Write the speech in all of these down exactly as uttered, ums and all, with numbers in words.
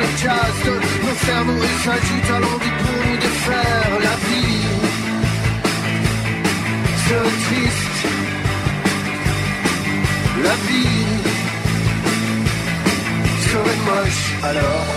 podcast. Nos cerveaux s'agitent à l'envie pour nous défaire. La vie serait triste. La vie serait moche. Alors,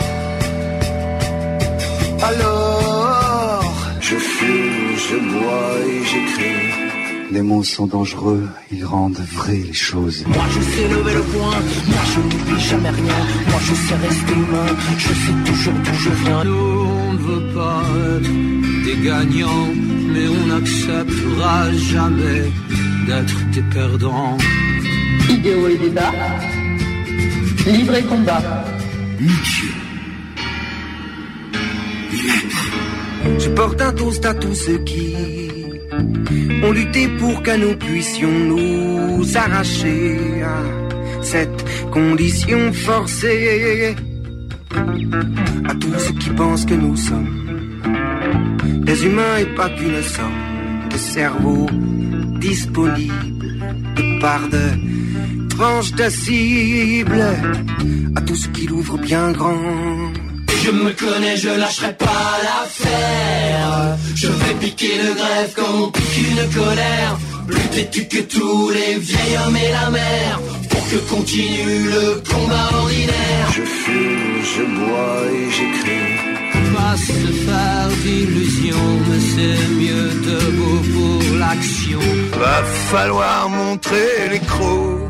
alors, je fume, je bois et j'écris. Les mots sont dangereux, ils rendent vraies les choses. Moi je sais lever le poing, moi je n'oublie jamais rien. Moi je sais rester humain, je sais toujours d'où je viens. Nous on ne veut pas être des gagnants, mais on n'acceptera jamais d'être des perdants. Idéo et débat, livre et combat. Nietzsche. Je porte un toast à tous ceux qui ont lutté pour que nous puissions nous arracher à cette condition forcée. À tous ceux qui pensent que nous sommes des humains et pas qu'une somme de cerveaux disponibles de part de tranches de cible. À tous ceux qui l'ouvrent bien grand. Je me connais, je lâcherai pas l'affaire. Je vais piquer le greffe comme on pique une colère. Plus têtu que tous les vieils hommes et la mer, pour que continue le combat ordinaire. Je fume, je bois et j'écris. Pas se faire d'illusions, mais c'est mieux debout pour l'action. Va falloir montrer les crocs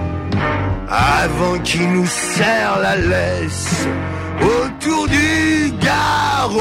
avant qu'ils nous serrent la laisse autour du garrot.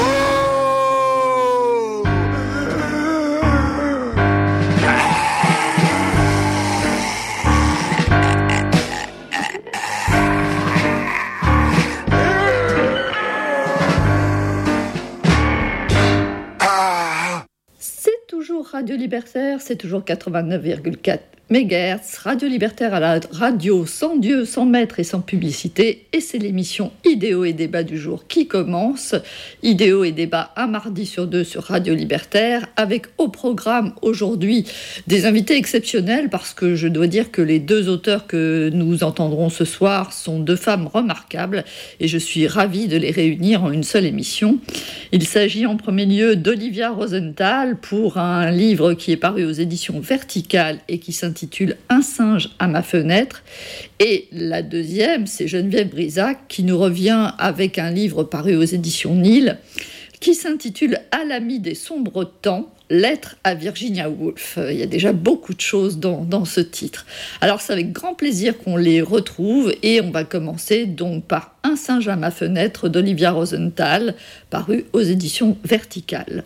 C'est toujours Radio Libertaire, c'est toujours quatre-vingt-neuf virgule quatre mégahertz, Radio Libertaire à la radio, sans Dieu, sans maître et sans publicité, et c'est l'émission Idéo et débat du jour qui commence. Idéo et débat un mardi sur deux sur Radio Libertaire, avec au programme aujourd'hui des invités exceptionnels, parce que je dois dire que les deux auteurs que nous entendrons ce soir sont deux femmes remarquables, et je suis ravie de les réunir en une seule émission. Il s'agit en premier lieu d'Olivia Rosenthal pour un livre qui est paru aux éditions Verticales et qui s'intitule Un singe à ma fenêtre. Et la deuxième, c'est Geneviève Brisac qui nous revient avec un livre paru aux éditions Nil qui s'intitule À l'ami des sombres temps, lettre à Virginia Woolf. Il y a déjà beaucoup de choses dans, dans ce titre. Alors c'est avec grand plaisir qu'on les retrouve et on va commencer donc par Un singe à ma fenêtre d'Olivia Rosenthal, paru aux éditions Verticales.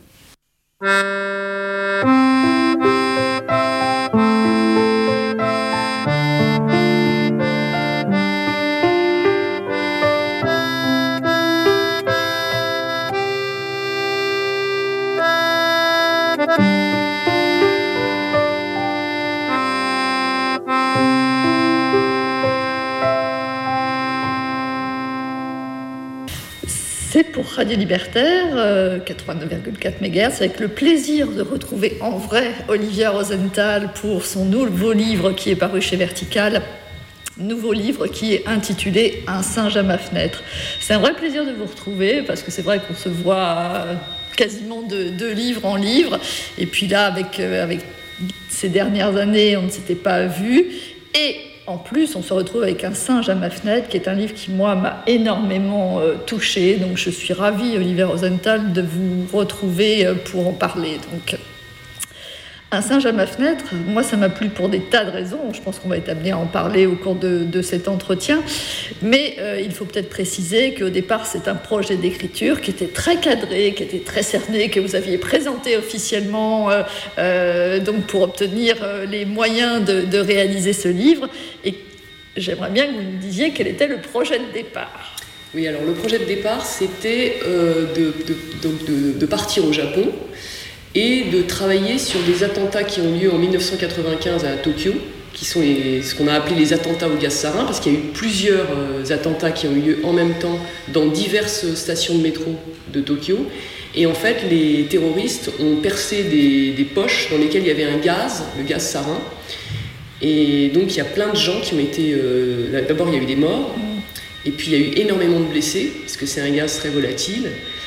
C'est pour Radio Libertaire, euh, quatre-vingt-neuf virgule quatre mégahertz, avec le plaisir de retrouver en vrai Olivia Rosenthal pour son nouveau livre qui est paru chez Vertical, nouveau livre qui est intitulé Un singe à ma fenêtre. C'est un vrai plaisir de vous retrouver, parce que c'est vrai qu'on se voit quasiment de, de livre en livre, et puis là, avec, euh, avec ces dernières années, on ne s'était pas vu, et en plus, on se retrouve avec Un singe à ma fenêtre, qui est un livre qui, moi, m'a énormément euh, touchée. Donc, je suis ravie, Olivia Rosenthal, de vous retrouver euh, pour en parler. Donc, Un singe à ma fenêtre, moi, ça m'a plu pour des tas de raisons. Je pense qu'on va être amené à en parler au cours de, de cet entretien. Mais euh, il faut peut-être préciser qu'au départ, c'est un projet d'écriture qui était très cadré, qui était très cerné, que vous aviez présenté officiellement euh, euh, donc pour obtenir euh, les moyens de, de réaliser ce livre. Et j'aimerais bien que vous me disiez quel était le projet de départ. Oui, alors le projet de départ, c'était euh, de, de, donc de, de partir au Japon et de travailler sur des attentats qui ont lieu en dix-neuf cent quatre-vingt-quinze à Tokyo, qui sont les, ce qu'on a appelé les attentats au gaz sarin, parce qu'il y a eu plusieurs euh, attentats qui ont eu lieu en même temps dans diverses stations de métro de Tokyo. Et en fait, les terroristes ont percé des, des poches dans lesquelles il y avait un gaz, le gaz sarin. Et donc, il y a plein de gens qui ont été... Euh, d'abord, il y a eu des morts. Et puis il y a eu énormément de blessés, parce que c'est un gaz très volatile.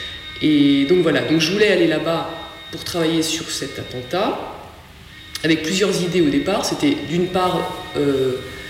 Et donc voilà, donc je voulais aller là-bas pour travailler sur cet attentat, avec plusieurs idées au départ. C'était d'une part, euh,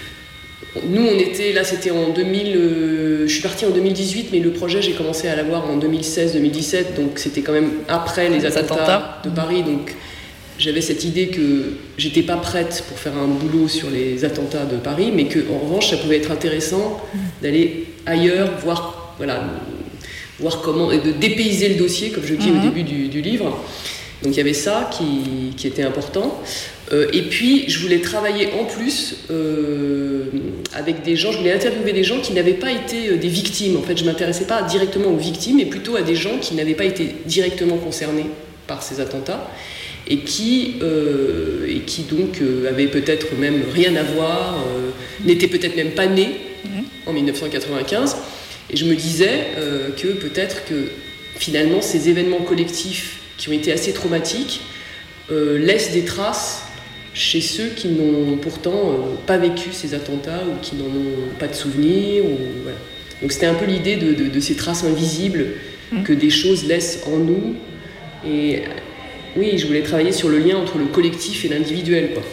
nous on était, là c'était en deux mille, euh, je suis partie en deux mille dix-huit, mais le projet j'ai commencé à l'avoir en deux mille seize deux mille dix-sept, donc c'était quand même après les, les attentats, attentats de Paris, donc j'avais cette idée que j'étais pas prête pour faire un boulot sur les attentats de Paris, mais qu'en revanche ça pouvait être intéressant d'aller ailleurs, voir, voilà, voir comment, et de dépayser le dossier, comme je dis mmh. au début du, du livre. Donc il y avait ça qui, qui était important. Euh, et puis je voulais travailler en plus euh, avec des gens, je voulais interviewer des gens qui n'avaient pas été euh, des victimes. En fait, je ne m'intéressais pas directement aux victimes, mais plutôt à des gens qui n'avaient pas été directement concernés par ces attentats et qui, euh, et qui donc euh, avaient peut-être même rien à voir, euh, n'étaient peut-être même pas nés mmh. en dix-neuf cent quatre-vingt-quinze. Et je me disais euh, que peut-être que finalement ces événements collectifs qui ont été assez traumatiques euh, laissent des traces chez ceux qui n'ont pourtant euh, pas vécu ces attentats ou qui n'en ont pas de souvenirs. Ou, voilà. Donc c'était un peu l'idée de, de, de ces traces invisibles mmh. que des choses laissent en nous. Et oui, je voulais travailler sur le lien entre le collectif et l'individuel, quoi.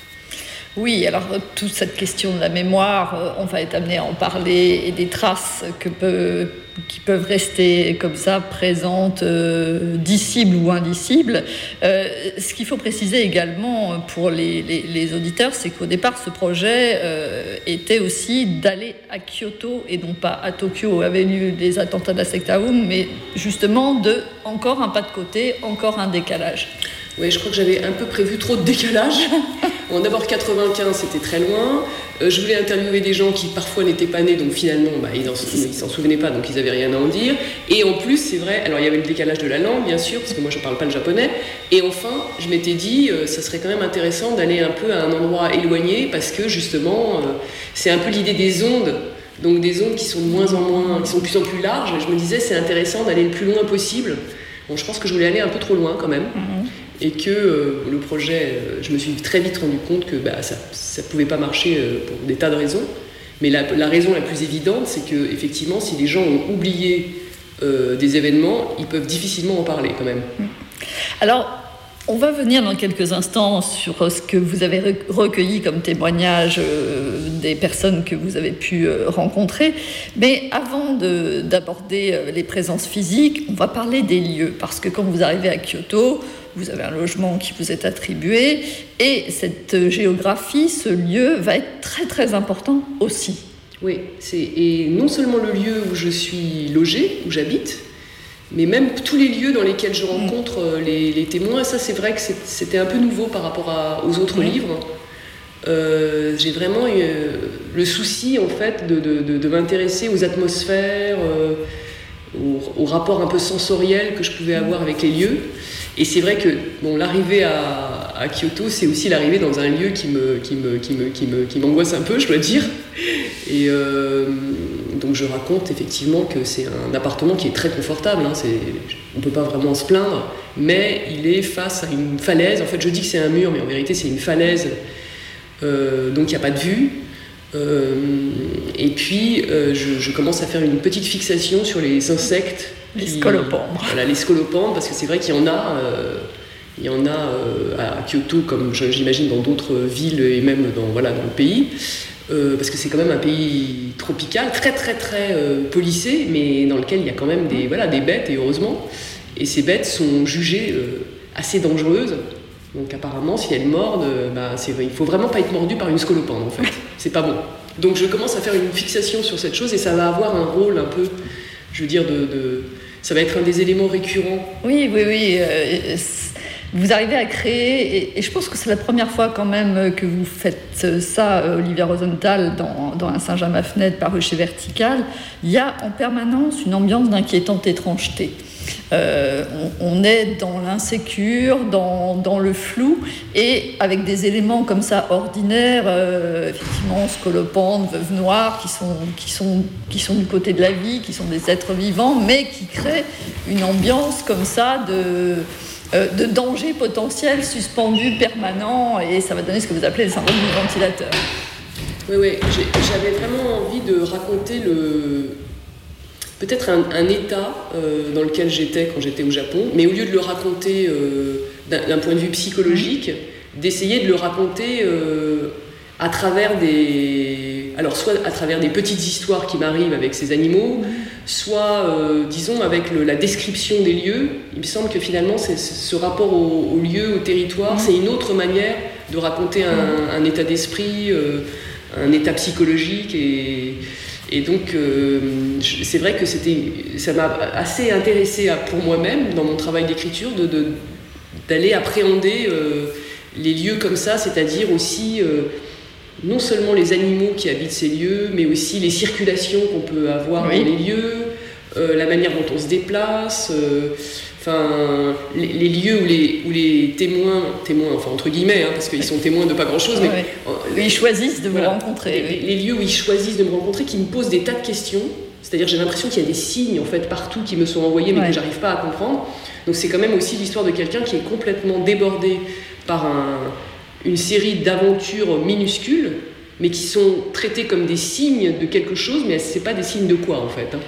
Oui, alors toute cette question de la mémoire, on va être amené à en parler, et des traces que peut, qui peuvent rester comme ça, présentes, euh, dicibles ou indicibles. Euh, ce qu'il faut préciser également pour les, les, les auditeurs, c'est qu'au départ, ce projet euh, était aussi d'aller à Kyoto et non pas à Tokyo où avaient lieu les attentats de la secte Aum, mais justement de encore un pas de côté, encore un décalage. Oui, je crois que j'avais un peu prévu trop de décalage. Bon, d'abord, quatre-vingt-quinze, c'était très loin. Euh, je voulais interviewer des gens qui parfois n'étaient pas nés, donc finalement, bah, ils ne s'en souvenaient pas, donc ils n'avaient rien à en dire. Et en plus, c'est vrai, alors il y avait le décalage de la langue, bien sûr, parce que moi je ne parle pas le japonais. Et enfin, je m'étais dit, euh, ça serait quand même intéressant d'aller un peu à un endroit éloigné, parce que justement, euh, c'est un peu l'idée des ondes. Donc des ondes qui sont de moins en moins, qui sont de plus en plus larges. Je me disais, c'est intéressant d'aller le plus loin possible. Bon, je pense que je voulais aller un peu trop loin quand même. Mm-hmm. Et que euh, le projet, euh, je me suis très vite rendu compte que bah, ça ne pouvait pas marcher euh, pour des tas de raisons. Mais la, la raison la plus évidente, c'est qu'effectivement, si les gens ont oublié euh, des événements, ils peuvent difficilement en parler quand même. Alors, on va venir dans quelques instants sur ce que vous avez recueilli comme témoignages euh, des personnes que vous avez pu euh, rencontrer. Mais avant de, d'aborder euh, les présences physiques, on va parler des lieux. Parce que quand vous arrivez à Kyoto, vous avez un logement qui vous est attribué. Et cette géographie, ce lieu, va être très très important aussi. Oui, c'est, et non seulement le lieu où je suis logée, où j'habite, mais même tous les lieux dans lesquels je rencontre mmh. les, les témoins. Ça, c'est vrai que c'est, c'était un peu nouveau par rapport à, aux autres mmh. livres. Euh, j'ai vraiment eu euh, le souci, en fait, de, de, de, de m'intéresser aux atmosphères, euh, aux, aux rapports un peu sensoriels que je pouvais avoir avec les lieux. Et c'est vrai que bon, l'arrivée à, à Kyoto, c'est aussi l'arrivée dans un lieu qui, me, qui, me, qui, me, qui, me, qui m'angoisse un peu, je dois dire. Et euh, donc je raconte effectivement que c'est un appartement qui est très confortable, hein, c'est, on ne peut pas vraiment se plaindre, mais il est face à une falaise. En fait, je dis que c'est un mur, mais en vérité, c'est une falaise, euh, donc il n'y a pas de vue. Euh, et puis, euh, je, je commence à faire une petite fixation sur les insectes. Les scolopendres. Voilà, les scolopendres, parce que c'est vrai qu'il y en a, euh, il y en a euh, à Kyoto, comme j'imagine dans d'autres villes et même dans, voilà, dans le pays, euh, parce que c'est quand même un pays tropical, très très très euh, policé, mais dans lequel il y a quand même des, voilà, des bêtes, et heureusement. Et ces bêtes sont jugées euh, assez dangereuses. Donc apparemment, si elles mordent, euh, bah, c'est, il ne faut vraiment pas être mordu par une scolopendre, en fait. C'est pas bon. Donc je commence à faire une fixation sur cette chose, et ça va avoir un rôle un peu, je veux dire, de... de ça va être un des éléments récurrents. Oui, oui, oui. Euh, vous arrivez à créer, et, et je pense que c'est la première fois quand même que vous faites ça, Olivia Rosenthal, dans, dans Un singe à ma fenêtre, paru chez Vertical. Il y a en permanence une ambiance d'inquiétante étrangeté. Euh, on, on est dans l'insécure, dans, dans le flou, et avec des éléments comme ça ordinaires, euh, effectivement, scolopendres, veuves noires, qui sont, qui, sont, qui sont du côté de la vie, qui sont des êtres vivants, mais qui créent une ambiance comme ça de, euh, de danger potentiel, suspendu, permanent, et ça va donner ce que vous appelez le syndrome du ventilateur. Oui, oui, j'avais vraiment envie de raconter le... peut-être un, un état euh, dans lequel j'étais quand j'étais au Japon, mais au lieu de le raconter euh, d'un, d'un point de vue psychologique, d'essayer de le raconter euh, à travers des... alors soit à travers des petites histoires qui m'arrivent avec ces animaux, soit, euh, disons, avec le, la description des lieux. Il me semble que finalement, c'est, ce rapport au, au lieu, au territoire, c'est une autre manière de raconter un, un état d'esprit, euh, un état psychologique. Et, et donc, euh, c'est vrai que c'était, ça m'a assez intéressée pour moi-même, dans mon travail d'écriture, de, de, d'aller appréhender euh, les lieux comme ça, c'est-à-dire aussi... Euh, non seulement les animaux qui habitent ces lieux, mais aussi les circulations qu'on peut avoir oui. dans les lieux, euh, la manière dont on se déplace, euh, enfin, les, les lieux où les, où les témoins, témoins, enfin entre guillemets, hein, parce qu'ils sont témoins de pas grand-chose, mais ouais. euh, ils choisissent de voilà, vous rencontrer. Les, oui. les lieux où ils choisissent de me rencontrer, qui me posent des tas de questions. C'est-à-dire, j'ai l'impression qu'il y a des signes en fait partout qui me sont envoyés, mais ouais. que j'arrive pas à comprendre. Donc, c'est quand même aussi l'histoire de quelqu'un qui est complètement débordé par un une série d'aventures minuscules, mais qui sont traitées comme des signes de quelque chose, mais c'est pas des signes de quoi en fait. Hein.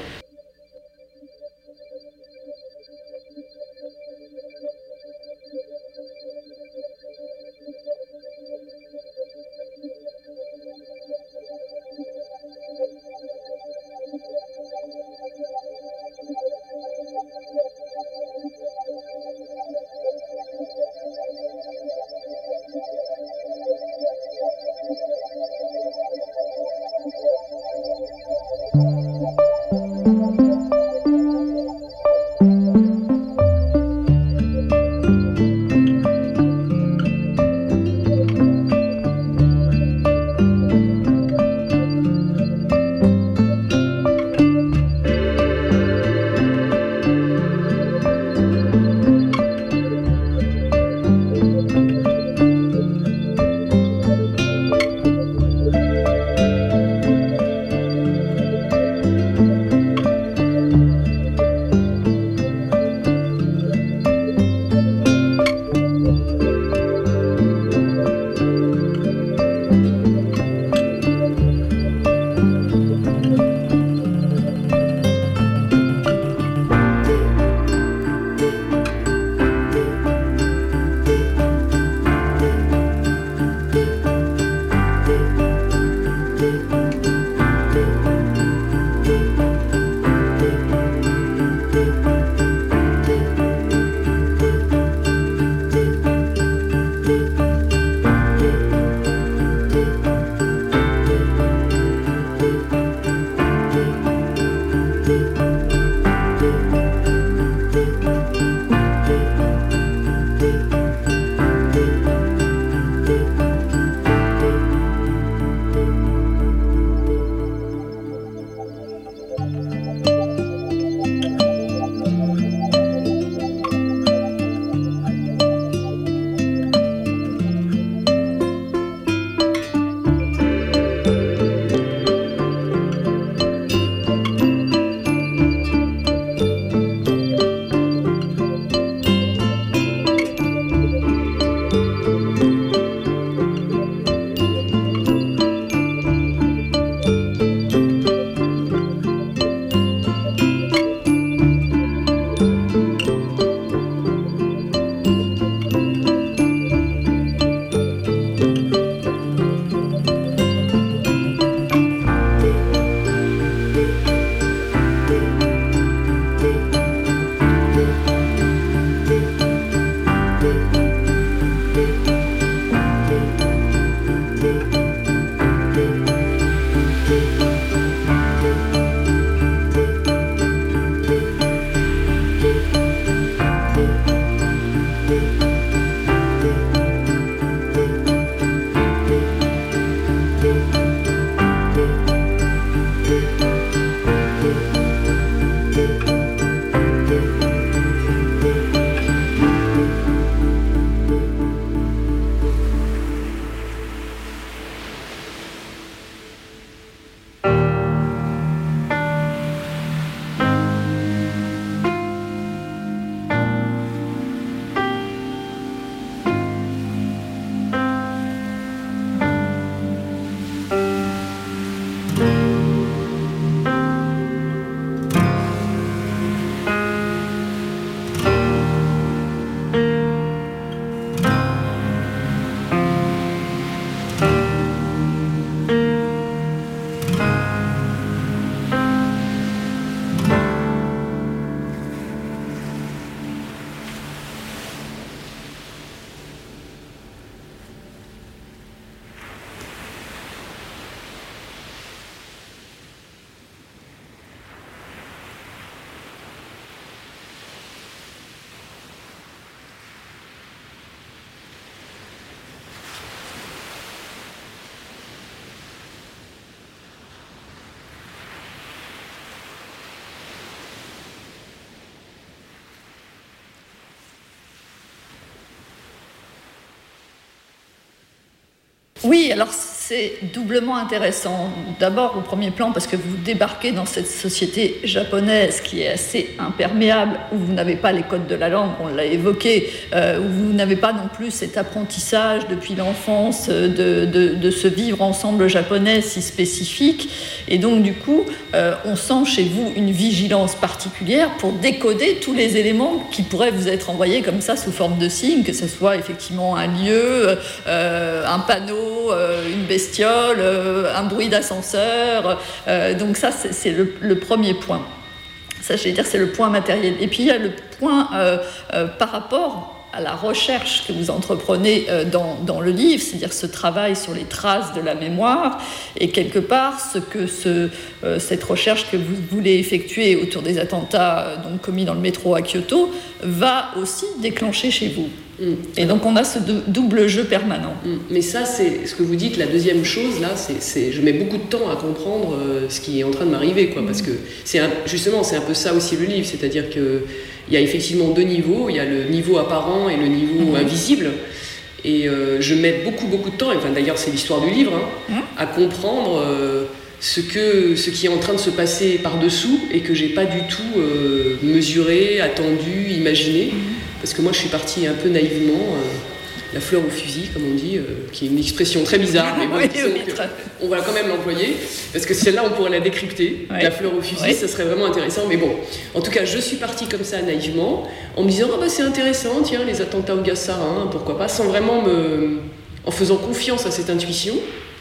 Oui, alors c'est doublement intéressant. D'abord, au premier plan, parce que vous débarquez dans cette société japonaise qui est assez imperméable, où vous n'avez pas les codes de la langue, on l'a évoqué, euh, où vous n'avez pas non plus cet apprentissage depuis l'enfance de, de, de ce vivre ensemble japonais si spécifique. Et donc, du coup, euh, on sent chez vous une vigilance particulière pour décoder tous les éléments qui pourraient vous être envoyés comme ça sous forme de signes, que ce soit effectivement un lieu, euh, un panneau, euh, une bestiole, euh, un bruit d'ascenseur. Euh, donc ça, c'est, c'est le, le premier point. Ça, je vais dire, c'est le point matériel. Et puis, il y a le point euh, euh, par rapport à la recherche que vous entreprenez euh, dans, dans le livre, c'est-à-dire ce travail sur les traces de la mémoire, et quelque part, ce que ce, euh, cette recherche que vous voulez effectuer autour des attentats euh, donc, commis dans le métro à Kyoto va aussi déclencher chez vous. Mmh. Et donc on a ce dou- double jeu permanent. Mmh. Mais ça, c'est ce que vous dites, la deuxième chose, là, c'est, c'est je mets beaucoup de temps à comprendre euh, ce qui est en train de m'arriver, quoi, mmh. parce que c'est un, justement, c'est un peu ça aussi le livre, c'est-à-dire qu'il y a effectivement deux niveaux, il y a le niveau apparent et le niveau mmh. invisible, et euh, je mets beaucoup, beaucoup de temps, et enfin, d'ailleurs c'est l'histoire du livre, hein, mmh. à comprendre euh, ce, que, ce qui est en train de se passer par-dessous, et que j'ai pas du tout euh, mesuré, attendu, imaginé. Mmh. Parce que moi, je suis partie un peu naïvement, euh, la fleur au fusil, comme on dit, euh, qui est une expression très bizarre, mais bon, oui, oui, on va quand même l'employer, parce que celle-là, on pourrait la décrypter, oui. La fleur au fusil, oui. Ça serait vraiment intéressant. Mais bon, en tout cas, je suis partie comme ça, naïvement, en me disant, oh, bah, c'est intéressant, tiens, les attentats au gaz sarin, pourquoi pas, sans vraiment me... en faisant confiance à cette intuition.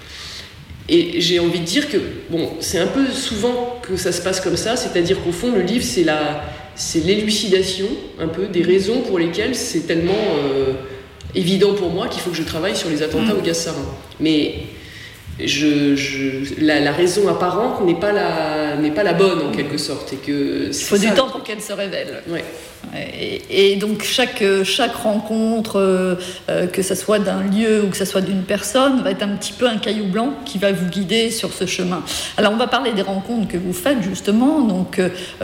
Et j'ai envie de dire que, bon, c'est un peu souvent que ça se passe comme ça, c'est-à-dire qu'au fond, le livre, c'est la... c'est l'élucidation un peu des raisons pour lesquelles c'est tellement euh, évident pour moi qu'il faut que je travaille sur les attentats mmh. au gaz sarin. Mais je, je, la, la raison apparente n'est pas la, n'est pas la bonne en quelque sorte. Et que il faut du temps pour qu'elle se révèle. Ouais. Et, et donc chaque, chaque rencontre, euh, que ce soit d'un lieu ou que ce soit d'une personne, va être un petit peu un caillou blanc qui va vous guider sur ce chemin. Alors on va parler des rencontres que vous faites justement. Donc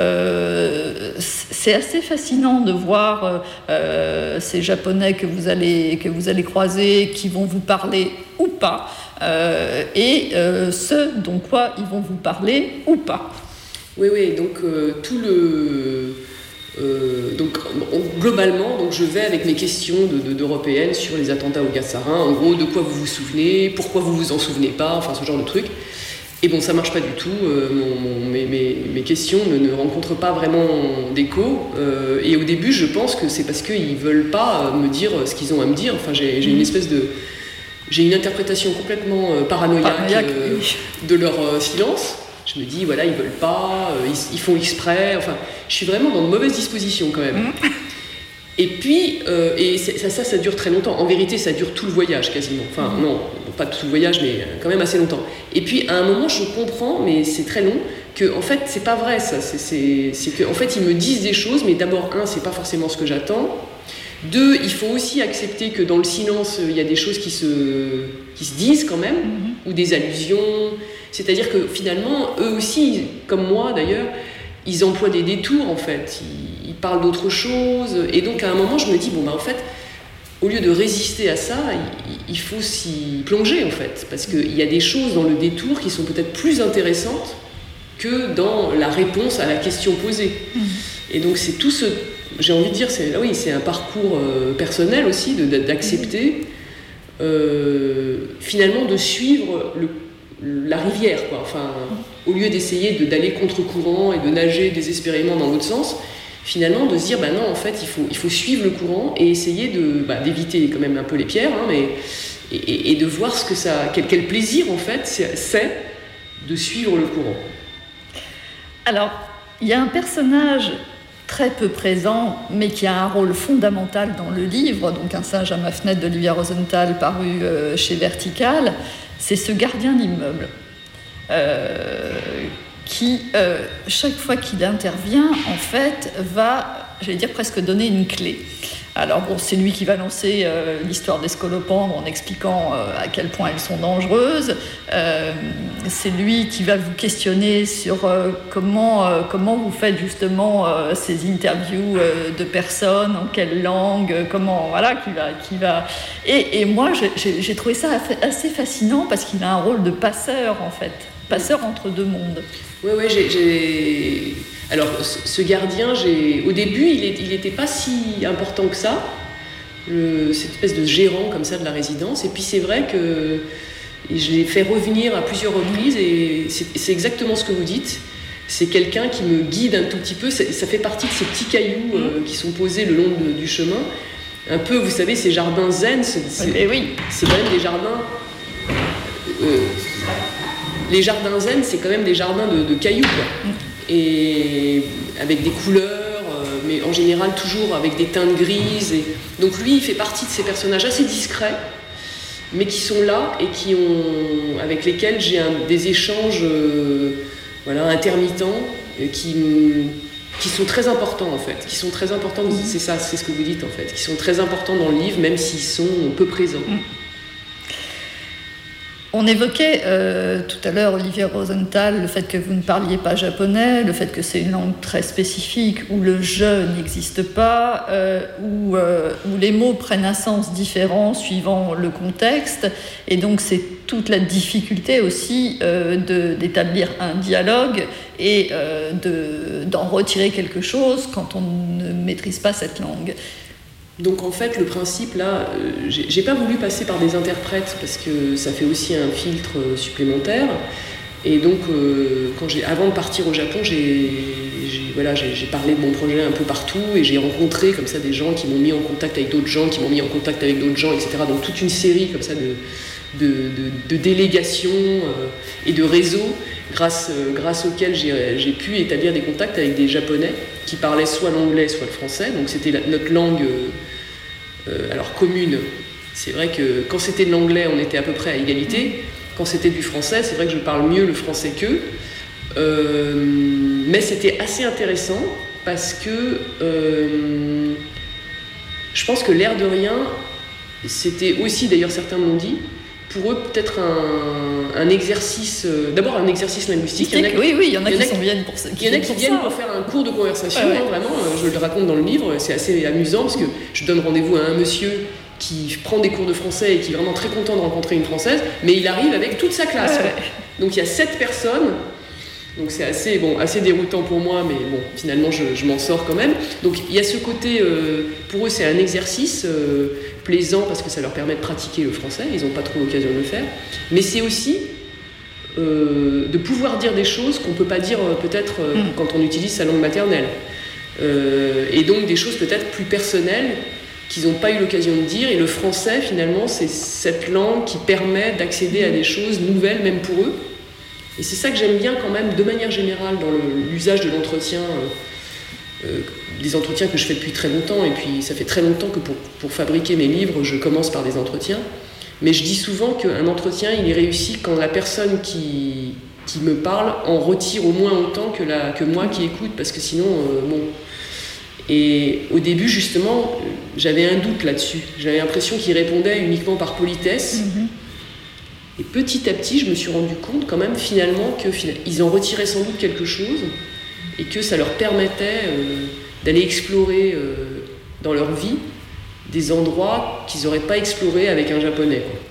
euh, c'est assez fascinant de voir euh, ces Japonais que vous allez, que vous allez croiser, qui vont vous parler ou pas, euh, et euh, ceux dont quoi ils vont vous parler ou pas. Oui, oui, donc euh, tout le... Euh, donc globalement, donc je vais avec mes questions de, de, d'européennes sur les attentats au gaz sarin, en gros de quoi vous vous souvenez, pourquoi vous vous en souvenez pas, enfin ce genre de trucs. Et bon, ça marche pas du tout, euh, mon, mon, mes, mes, mes questions ne, ne rencontrent pas vraiment d'écho, euh, et au début je pense que c'est parce qu'ils veulent pas me dire ce qu'ils ont à me dire, enfin j'ai, j'ai une espèce de... j'ai une interprétation complètement euh, paranoïaque, paranoïaque euh, oui. de leur euh, silence. Je me dis, voilà, ils veulent pas, euh, ils, ils font exprès, enfin, je suis vraiment dans de mauvaises dispositions quand même. Mmh. Et puis, euh, et ça, ça, ça dure très longtemps. En vérité, ça dure tout le voyage quasiment. Enfin, mmh. non, pas tout le voyage, mais quand même assez longtemps. Et puis, à un moment, je comprends, mais c'est très long, que en fait, c'est pas vrai ça. C'est, c'est, c'est que, en fait, ils me disent des choses, mais d'abord, un, c'est pas forcément ce que j'attends. Deux, il faut aussi accepter que dans le silence, il y a des choses qui se, qui se disent quand même, mmh. ou des allusions. C'est-à-dire que finalement, eux aussi, comme moi d'ailleurs, ils emploient des détours en fait, ils, ils parlent d'autre chose, et donc à un moment je me dis, bon bah en fait, au lieu de résister à ça, il, il faut s'y plonger en fait, parce qu'il y a des choses dans le détour qui sont peut-être plus intéressantes que dans la réponse à la question posée. Mmh. Et donc c'est tout ce, j'ai envie de dire, c'est, oui, c'est un parcours euh, personnel aussi, de, d'accepter euh, finalement de suivre le la rivière, quoi. Enfin, au lieu d'essayer de, d'aller contre-courant et de nager désespérément dans l'autre sens, finalement de se dire, bah non, en fait, il faut, il faut suivre le courant et essayer de, bah, d'éviter quand même un peu les pierres, hein, mais, et, et de voir ce que ça, quel, quel plaisir, en fait, c'est, c'est de suivre le courant. Alors, il y a un personnage très peu présent, mais qui a un rôle fondamental dans le livre, donc Un singe à ma fenêtre d'Olivia Rosenthal, paru euh, chez Vertical. C'est ce gardien d'immeuble euh, qui, euh, chaque fois qu'il intervient, en fait, va, j'allais dire presque donner une clé. Alors bon, c'est lui qui va lancer euh, l'histoire des scolopendres en expliquant euh, à quel point elles sont dangereuses. Euh, c'est lui qui va vous questionner sur euh, comment, euh, comment vous faites justement euh, ces interviews euh, de personnes, en quelle langue, euh, comment, voilà, qui va... Qui va... Et, et moi, j'ai, j'ai trouvé ça assez fascinant parce qu'il a un rôle de passeur, en fait. Passeur entre deux mondes. Oui, oui, j'ai... j'ai... Alors, ce gardien, j'ai... au début, il n'était pas si important que ça, le... cette espèce de gérant comme ça de la résidence. Et puis, c'est vrai que je l'ai fait revenir à plusieurs reprises et c'est, c'est exactement ce que vous dites. C'est quelqu'un qui me guide un tout petit peu. Ça, ça fait partie de ces petits cailloux euh, qui sont posés le long de, du chemin. Un peu, vous savez, ces jardins zen, c'est, c'est, Mais oui. c'est quand même des jardins... Euh, les jardins zen, c'est quand même des jardins de, de cailloux, quoi. Et avec des couleurs, euh, mais en général toujours avec des teintes grises. Et... Donc lui, il fait partie de ces personnages assez discrets, mais qui sont là et qui ont, avec lesquels j'ai un, des échanges euh, voilà, intermittents euh, qui, qui sont très importants en fait. Qui sont très importants, mmh. c'est ça, c'est ce que vous dites en fait, qui sont très importants dans le livre, même s'ils sont peu présents. Mmh. On évoquait euh, tout à l'heure, Olivier Rosenthal, le fait que vous ne parliez pas japonais, le fait que c'est une langue très spécifique, où le « je » n'existe pas, euh, où, euh, où les mots prennent un sens différent suivant le contexte. Et donc, c'est toute la difficulté aussi euh, de, d'établir un dialogue et euh, de, d'en retirer quelque chose quand on ne maîtrise pas cette langue. Donc en fait, le principe là, euh, j'ai, j'ai pas voulu passer par des interprètes parce que ça fait aussi un filtre euh, supplémentaire. Et donc, euh, quand j'ai, avant de partir au Japon, j'ai, j'ai, voilà, j'ai, j'ai parlé de mon projet un peu partout et j'ai rencontré comme ça des gens qui m'ont mis en contact avec d'autres gens, qui m'ont mis en contact avec d'autres gens, et cetera. Donc toute une série comme ça de, de, de, de délégations euh, et de réseaux grâce, euh, grâce auxquels j'ai, j'ai pu établir des contacts avec des Japonais qui parlaient soit l'anglais, soit le français. Donc c'était la, notre langue euh, euh, alors commune. C'est vrai que quand c'était de l'anglais, on était à peu près à égalité. Quand c'était du français, c'est vrai que je parle mieux le français qu'eux. Euh, mais c'était assez intéressant parce que euh, je pense que l'air de rien, c'était aussi, d'ailleurs certains m'ont dit, pour eux peut-être un, un exercice, euh, d'abord un exercice linguistique. Il y en a, oui, oui, il y en a, il y en a qui, qui viennent pour ça. Il y en a qui viennent pour, pour faire un cours de conversation, ouais, ouais. Hein, vraiment, je le raconte dans le livre, c'est assez amusant parce que je donne rendez-vous à un monsieur qui prend des cours de français et qui est vraiment très content de rencontrer une Française, mais il arrive avec toute sa classe. Ouais. Donc il y a sept personnes, donc c'est assez, bon, assez déroutant pour moi, mais bon, finalement je, je m'en sors quand même. Donc il y a ce côté, euh, pour eux c'est un exercice euh, plaisant parce que ça leur permet de pratiquer le français, ils n'ont pas trop l'occasion de le faire, mais c'est aussi euh, de pouvoir dire des choses qu'on ne peut pas dire euh, peut-être euh, mmh. quand on utilise sa langue maternelle. Euh, et donc des choses peut-être plus personnelles qu'ils n'ont pas eu l'occasion de dire, et le français finalement c'est cette langue qui permet d'accéder à des choses nouvelles même pour eux, et c'est ça que j'aime bien quand même de manière générale dans le, l'usage de l'entretien, euh, euh, des entretiens que je fais depuis très longtemps, et puis ça fait très longtemps que pour, pour fabriquer mes livres je commence par des entretiens, mais je dis souvent qu'un entretien il est réussi quand la personne qui, qui me parle en retire au moins autant que, la, que moi qui écoute, parce que sinon euh, bon. Et au début, justement, j'avais un doute là-dessus. J'avais l'impression qu'ils répondaient uniquement par politesse. Mm-hmm. Et petit à petit, je me suis rendu compte quand même finalement qu'ils en retiraient sans doute quelque chose et que ça leur permettait euh, d'aller explorer euh, dans leur vie des endroits qu'ils n'auraient pas explorés avec un japonais, quoi.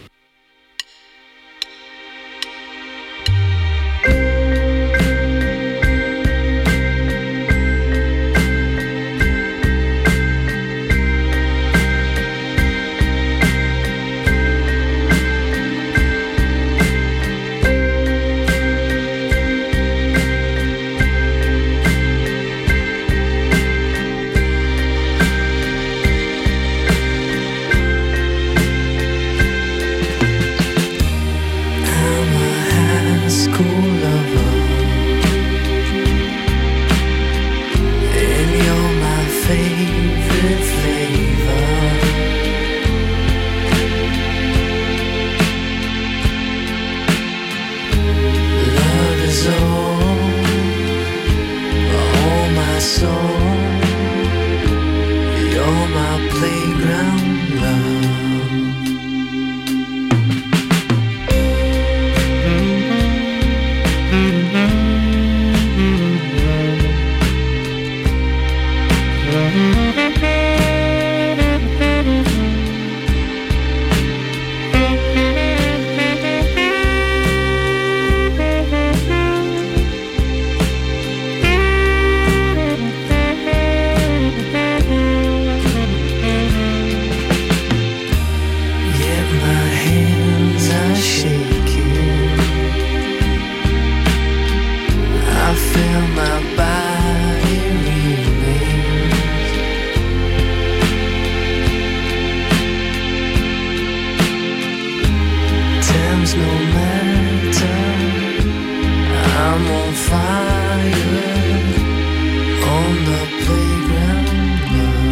seems no matter. I'm on fire on the playground now.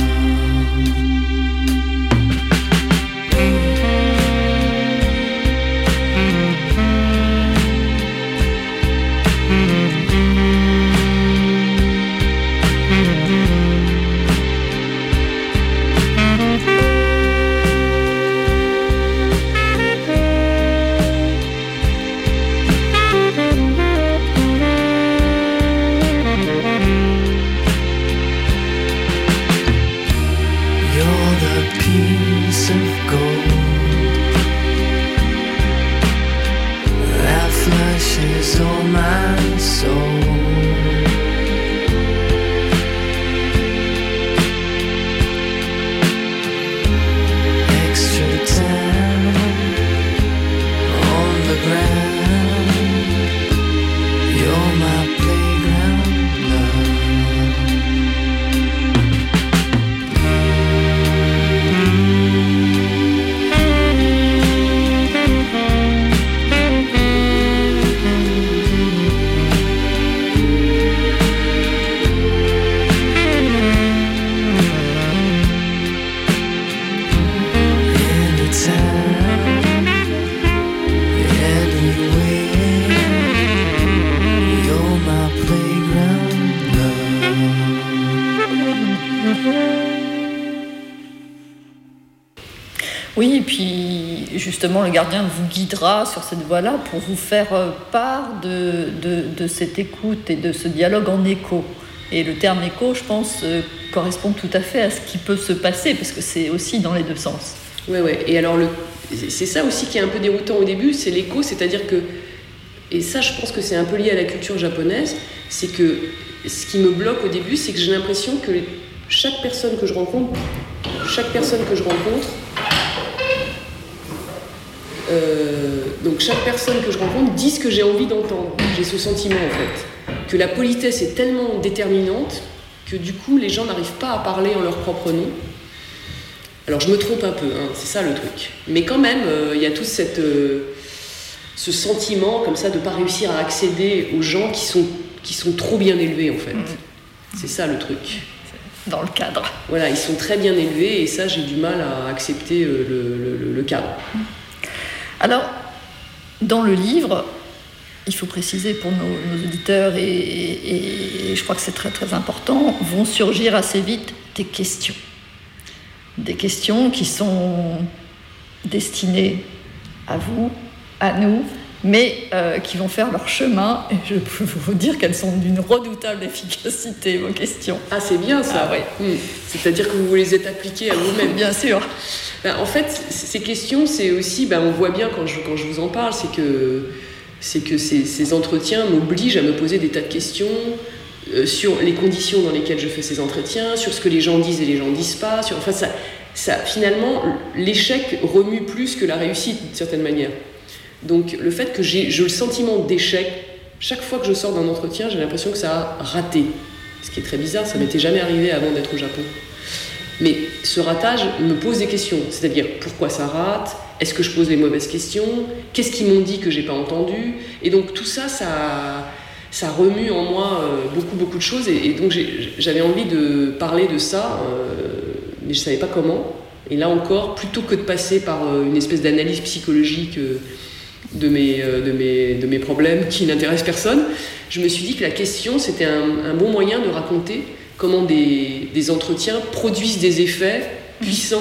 Oui, et puis justement, le gardien vous guidera sur cette voie-là pour vous faire part de, de, de cette écoute et de ce dialogue en écho. Et le terme écho, je pense, euh, correspond tout à fait à ce qui peut se passer, parce que c'est aussi dans les deux sens. Oui, oui. Et alors, le, c'est ça aussi qui est un peu déroutant au début, c'est l'écho, c'est-à-dire que, et ça, je pense que c'est un peu lié à la culture japonaise, c'est que ce qui me bloque au début, c'est que j'ai l'impression que chaque personne que je rencontre, chaque personne que je rencontre, Euh, donc chaque personne que je rencontre dit ce que j'ai envie d'entendre. J'ai ce sentiment en fait, que la politesse est tellement déterminante que du coup les gens n'arrivent pas à parler en leur propre nom. Alors je me trompe un peu, hein, c'est ça le truc. Mais quand même, il euh, y a tout cette, euh, ce sentiment comme ça de ne pas réussir à accéder aux gens qui sont, qui sont trop bien élevés en fait. Mmh. C'est ça le truc. Dans le cadre. Voilà, ils sont très bien élevés et ça j'ai du mal à accepter euh, le, le, le cadre. Mmh. Alors, dans le livre, il faut préciser pour nos, nos auditeurs, et, et, et je crois que c'est très très important, vont surgir assez vite des questions. Des questions qui sont destinées à vous, à nous, mais euh, qui vont faire leur chemin, et je peux vous dire qu'elles sont d'une redoutable efficacité, vos questions. Ah, c'est bien ça. Ah, oui. Mmh. C'est-à-dire que vous vous les êtes appliquées à vous-même. Bien sûr. Ben, en fait, ces questions, c'est aussi, ben, on voit bien quand je, quand je vous en parle, c'est que, c'est que ces, ces entretiens m'obligent à me poser des tas de questions euh, sur les conditions dans lesquelles je fais ces entretiens, sur ce que les gens disent et les gens disent pas. Sur, enfin, ça, ça, finalement, l'échec remue plus que la réussite, d'une certaine manière. Donc, le fait que j'ai, j'ai le sentiment d'échec, chaque fois que je sors d'un entretien, j'ai l'impression que ça a raté. Ce qui est très bizarre, ça m'était jamais arrivé avant d'être au Japon. Mais ce ratage me pose des questions, c'est-à-dire pourquoi ça rate, est-ce que je pose les mauvaises questions, qu'est-ce qu'ils m'ont dit que j'ai pas entendu, et donc tout ça, ça, ça remue en moi euh, beaucoup beaucoup de choses, et, et donc j'ai, j'avais envie de parler de ça, euh, mais je savais pas comment. Et là encore, plutôt que de passer par euh, une espèce d'analyse psychologique euh, de mes, euh, de mes, de mes problèmes qui n'intéressent personne, je me suis dit que la question c'était un, un bon moyen de raconter comment des, des entretiens produisent des effets puissants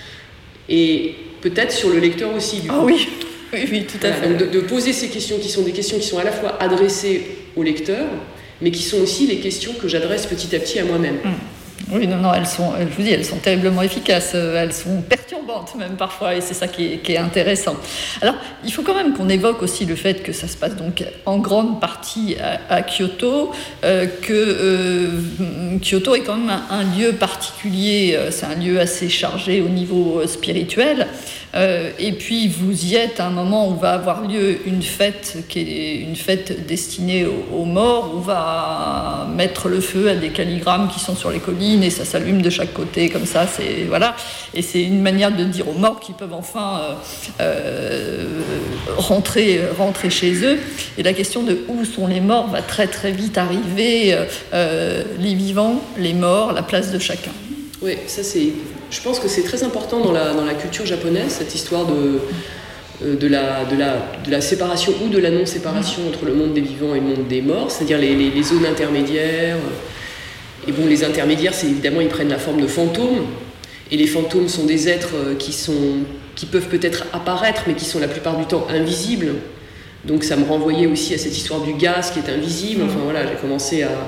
et peut-être sur le lecteur aussi. Du coup. Ah oui, oui, oui, tout à voilà, fait. donc de, de poser ces questions qui sont des questions qui sont à la fois adressées au lecteur, mais qui sont aussi les questions que j'adresse petit à petit à moi-même. Mmh. Oui, non, non, elles sont, je vous dis, elles sont terriblement efficaces, elles sont perturbantes même parfois, et c'est ça qui est, qui est intéressant. Alors, il faut quand même qu'on évoque aussi le fait que ça se passe donc en grande partie à, à Kyoto, euh, que euh, Kyoto est quand même un, un lieu particulier, c'est un lieu assez chargé au niveau spirituel, Euh, et puis vous y êtes à un moment où va avoir lieu une fête qui est une fête destinée aux, aux morts, où on va mettre le feu à des calligrammes qui sont sur les collines et ça s'allume de chaque côté comme ça. C'est voilà, et c'est une manière de dire aux morts qu'ils peuvent enfin euh, euh, rentrer rentrer chez eux. Et la question de où sont les morts va très très vite arriver. Euh, les vivants, les morts, la place de chacun. Oui, ça c'est. Je pense que c'est très important dans la, dans la culture japonaise, cette histoire de, de, la, de, la, de la séparation ou de la non-séparation entre le monde des vivants et le monde des morts, c'est-à-dire les, les, les zones intermédiaires. Et bon, les intermédiaires, c'est évidemment, ils prennent la forme de fantômes. Et les fantômes sont des êtres qui, sont, qui peuvent peut-être apparaître, mais qui sont la plupart du temps invisibles. Donc ça me renvoyait aussi à cette histoire du gaz qui est invisible. Enfin voilà, j'ai commencé à,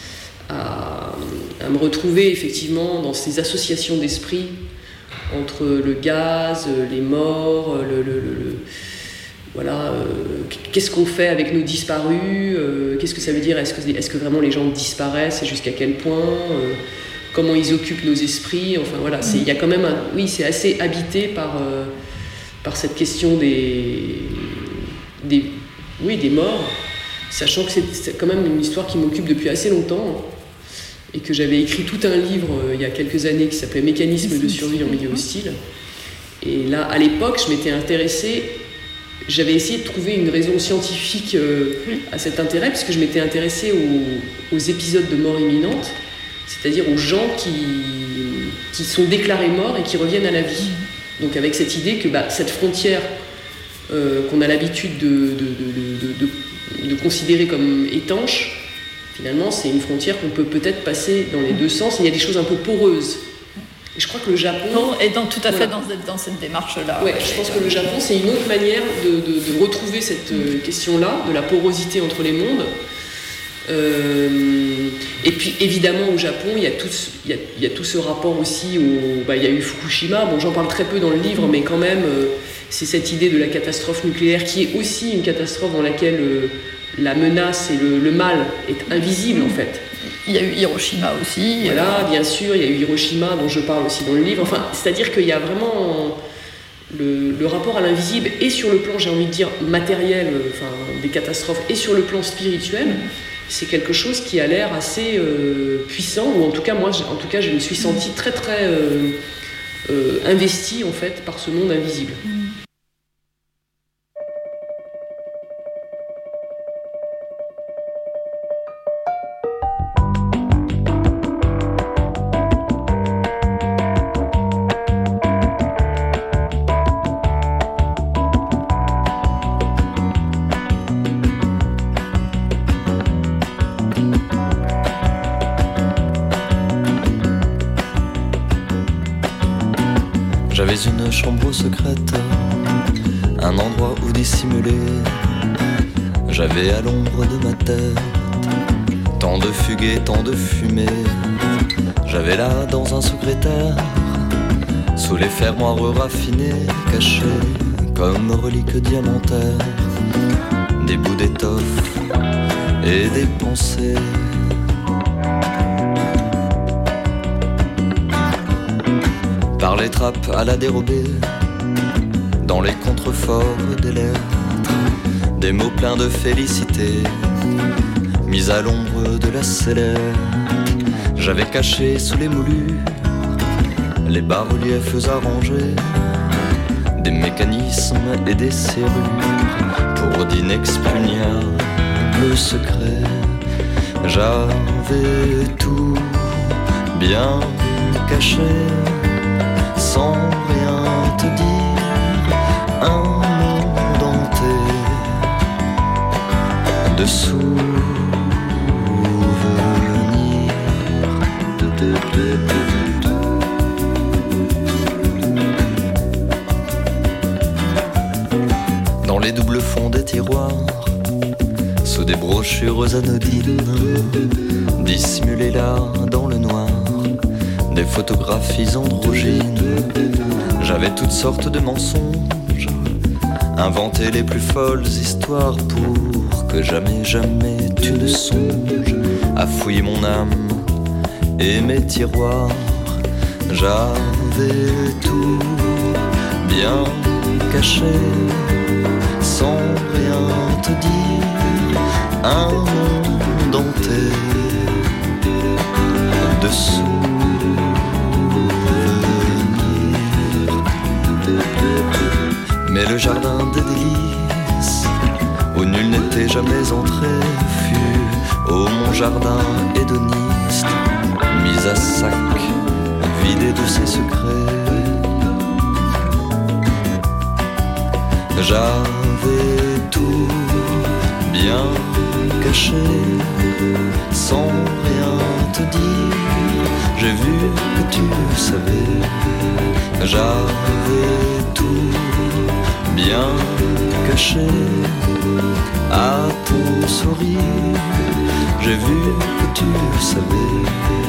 à, à me retrouver effectivement dans ces associations d'esprit entre le gaz, les morts, le, le, le, le voilà, euh, qu'est-ce qu'on fait avec nos disparus, euh, qu'est-ce que ça veut dire, est-ce que, est-ce que vraiment les gens disparaissent et jusqu'à quel point, euh, comment ils occupent nos esprits, enfin voilà, c'est, il y a quand même un, oui, c'est assez habité par, euh, par cette question des, des, oui, des morts, sachant que c'est, c'est quand même une histoire qui m'occupe depuis assez longtemps et que j'avais écrit tout un livre euh, il y a quelques années qui s'appelait Mécanisme de survie en milieu hostile. Et là, à l'époque, je m'étais intéressée, j'avais essayé de trouver une raison scientifique euh, à cet intérêt, puisque je m'étais intéressée aux, aux épisodes de mort imminente, c'est-à-dire aux gens qui, qui sont déclarés morts et qui reviennent à la vie. Donc avec cette idée que bah, cette frontière euh, qu'on a l'habitude de, de, de, de, de, de considérer comme étanche, finalement c'est une frontière qu'on peut peut-être passer dans les deux sens, et il y a des choses un peu poreuses. Et je crois que le Japon... est dans, tout à fait voilà. dans, dans cette démarche-là. Ouais, je pense que le Japon, c'est une autre manière de, de, de retrouver cette euh, question-là, de la porosité entre les mondes. Euh, et puis, évidemment, au Japon, il y a tout, il y a, il y a tout ce rapport aussi au... Bah, il y a eu Fukushima, bon, j'en parle très peu dans le livre, mais quand même, euh, c'est cette idée de la catastrophe nucléaire qui est aussi une catastrophe dans laquelle euh, la menace et le, le mal est invisible, en fait. Il y a eu Hiroshima aussi. Voilà, bien sûr, il y a eu Hiroshima dont je parle aussi dans le livre. Enfin, c'est-à-dire qu'il y a vraiment le, le rapport à l'invisible, et sur le plan, j'ai envie de dire, matériel, enfin, des catastrophes, et sur le plan spirituel, c'est quelque chose qui a l'air assez euh, puissant, ou en tout cas, moi, en tout cas, je me suis sentie très, très euh, euh, investie, en fait, par ce monde invisible. J'avais une chambre secrète, un endroit où dissimuler. J'avais à l'ombre de ma tête tant de fugues, tant de fumée. J'avais là dans un secrétaire, sous les fermoirs raffinés, cachés comme reliques diamantaires, des bouts d'étoffe et des pensées. Par les trappes à la dérobée, dans les contreforts des lettres, des mots pleins de félicité, mis à l'ombre de la sellette. J'avais caché sous les moulures les bas-reliefs arrangés, des mécanismes et des serrures pour d'inexpugnables secrets. J'avais tout bien caché, sans rien te dire, un monde entier de souvenirs. Dans les doubles fonds des tiroirs, sous des brochures anodines, dissimulées là dans le noir, des photographies androgynes. J'avais toutes sortes de mensonges, inventé les plus folles histoires pour que jamais, jamais tu ne songes à fouiller mon âme et mes tiroirs. J'avais tout bien caché, sans rien te dire, un monde hanté de souvenirs. Mais le jardin des délices, où nul n'était jamais entré, fut, ô mon jardin hédoniste, mis à sac, vidé de ses secrets. J'avais tout bien caché, sans rien te dire, j'ai vu que tu savais. J'avais tout bien caché, à ton sourire, j'ai vu que tu savais.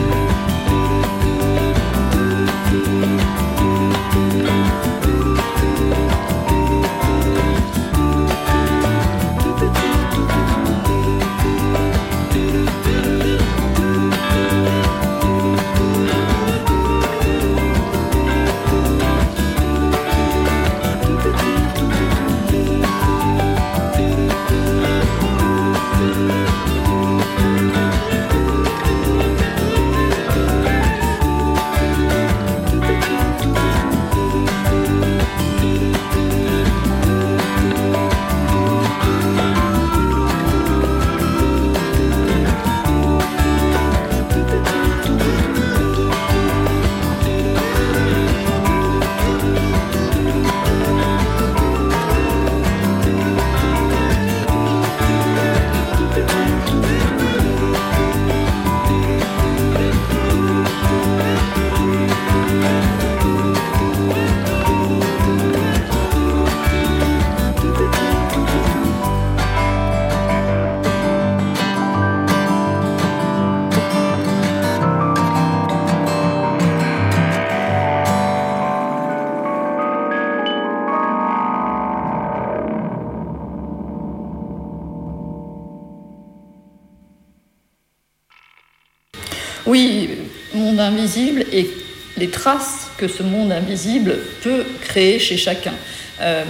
Oui, monde invisible et les traces que ce monde invisible peut créer chez chacun. Euh,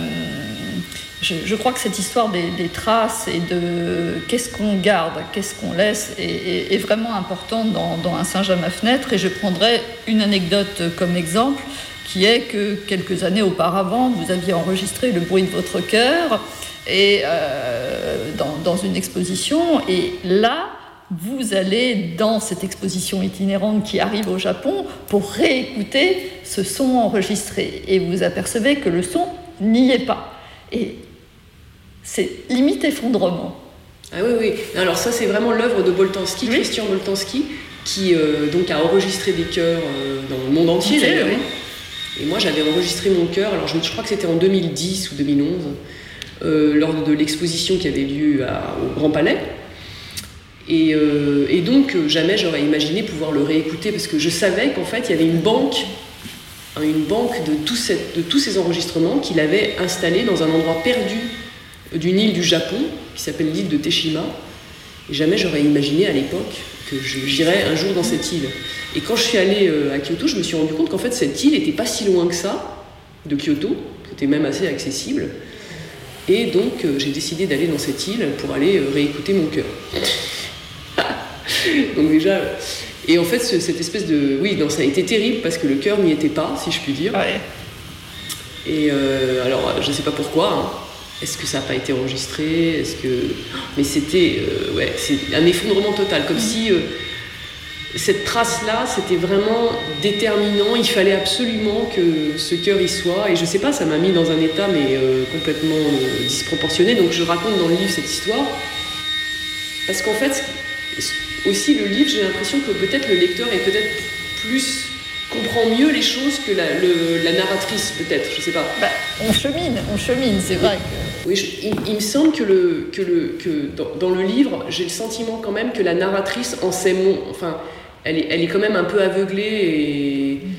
je, je crois que cette histoire des, des traces et de qu'est-ce qu'on garde, qu'est-ce qu'on laisse est, est, est vraiment importante dans, dans Un singe à ma fenêtre. Et je prendrai une anecdote comme exemple, qui est que quelques années auparavant, vous aviez enregistré le bruit de votre cœur et, euh, dans, dans une exposition. Et là, vous allez dans cette exposition itinérante qui arrive au Japon pour réécouter ce son enregistré. Et vous apercevez que le son n'y est pas. Et c'est limite effondrement. Ah oui, oui. Alors ça, c'est vraiment l'œuvre de Boltanski, oui. Christian Boltanski, qui euh, donc a enregistré des chœurs euh, dans le monde entier, okay, d'ailleurs. Oui. Et moi, j'avais enregistré mon chœur, alors je, je crois que c'était en deux mille dix ou deux mille onze, euh, lors de l'exposition qui avait lieu à, au Grand Palais. Et, euh, et donc, jamais j'aurais imaginé pouvoir le réécouter, parce que je savais qu'en fait, il y avait une banque, une banque de, tout cette, de tous ces enregistrements qu'il avait installés dans un endroit perdu d'une île du Japon, qui s'appelle l'île de Teshima. Et jamais j'aurais imaginé à l'époque que j'irais un jour dans cette île. Et quand je suis allée à Kyoto, je me suis rendu compte qu'en fait, cette île n'était pas si loin que ça de Kyoto, c'était même assez accessible. Et donc, j'ai décidé d'aller dans cette île pour aller réécouter mon cœur. Donc déjà, et en fait, ce, cette espèce de... Oui, non, ça a été terrible parce que le cœur n'y était pas, si je puis dire. Ouais. Et euh, alors, je ne sais pas pourquoi. Hein. Est-ce que ça n'a pas été enregistré ? Est-ce que... Mais c'était... Euh, ouais, c'est un effondrement total. Comme mmh. si euh, cette trace-là, c'était vraiment déterminant. Il fallait absolument que ce cœur y soit. Et je ne sais pas, ça m'a mis dans un état, mais euh, complètement euh, disproportionné. Donc je raconte dans le livre cette histoire. Parce qu'en fait... Aussi, le livre, j'ai l'impression que peut-être le lecteur est peut-être plus... comprend mieux les choses que la, le, la narratrice, peut-être, je sais pas. Bah, on chemine, on chemine, c'est vrai que... Oui, je, il, il me semble que, le, que, le, que dans, dans le livre, j'ai le sentiment quand même que la narratrice en sait mon... Enfin, elle est, elle est quand même un peu aveuglée et...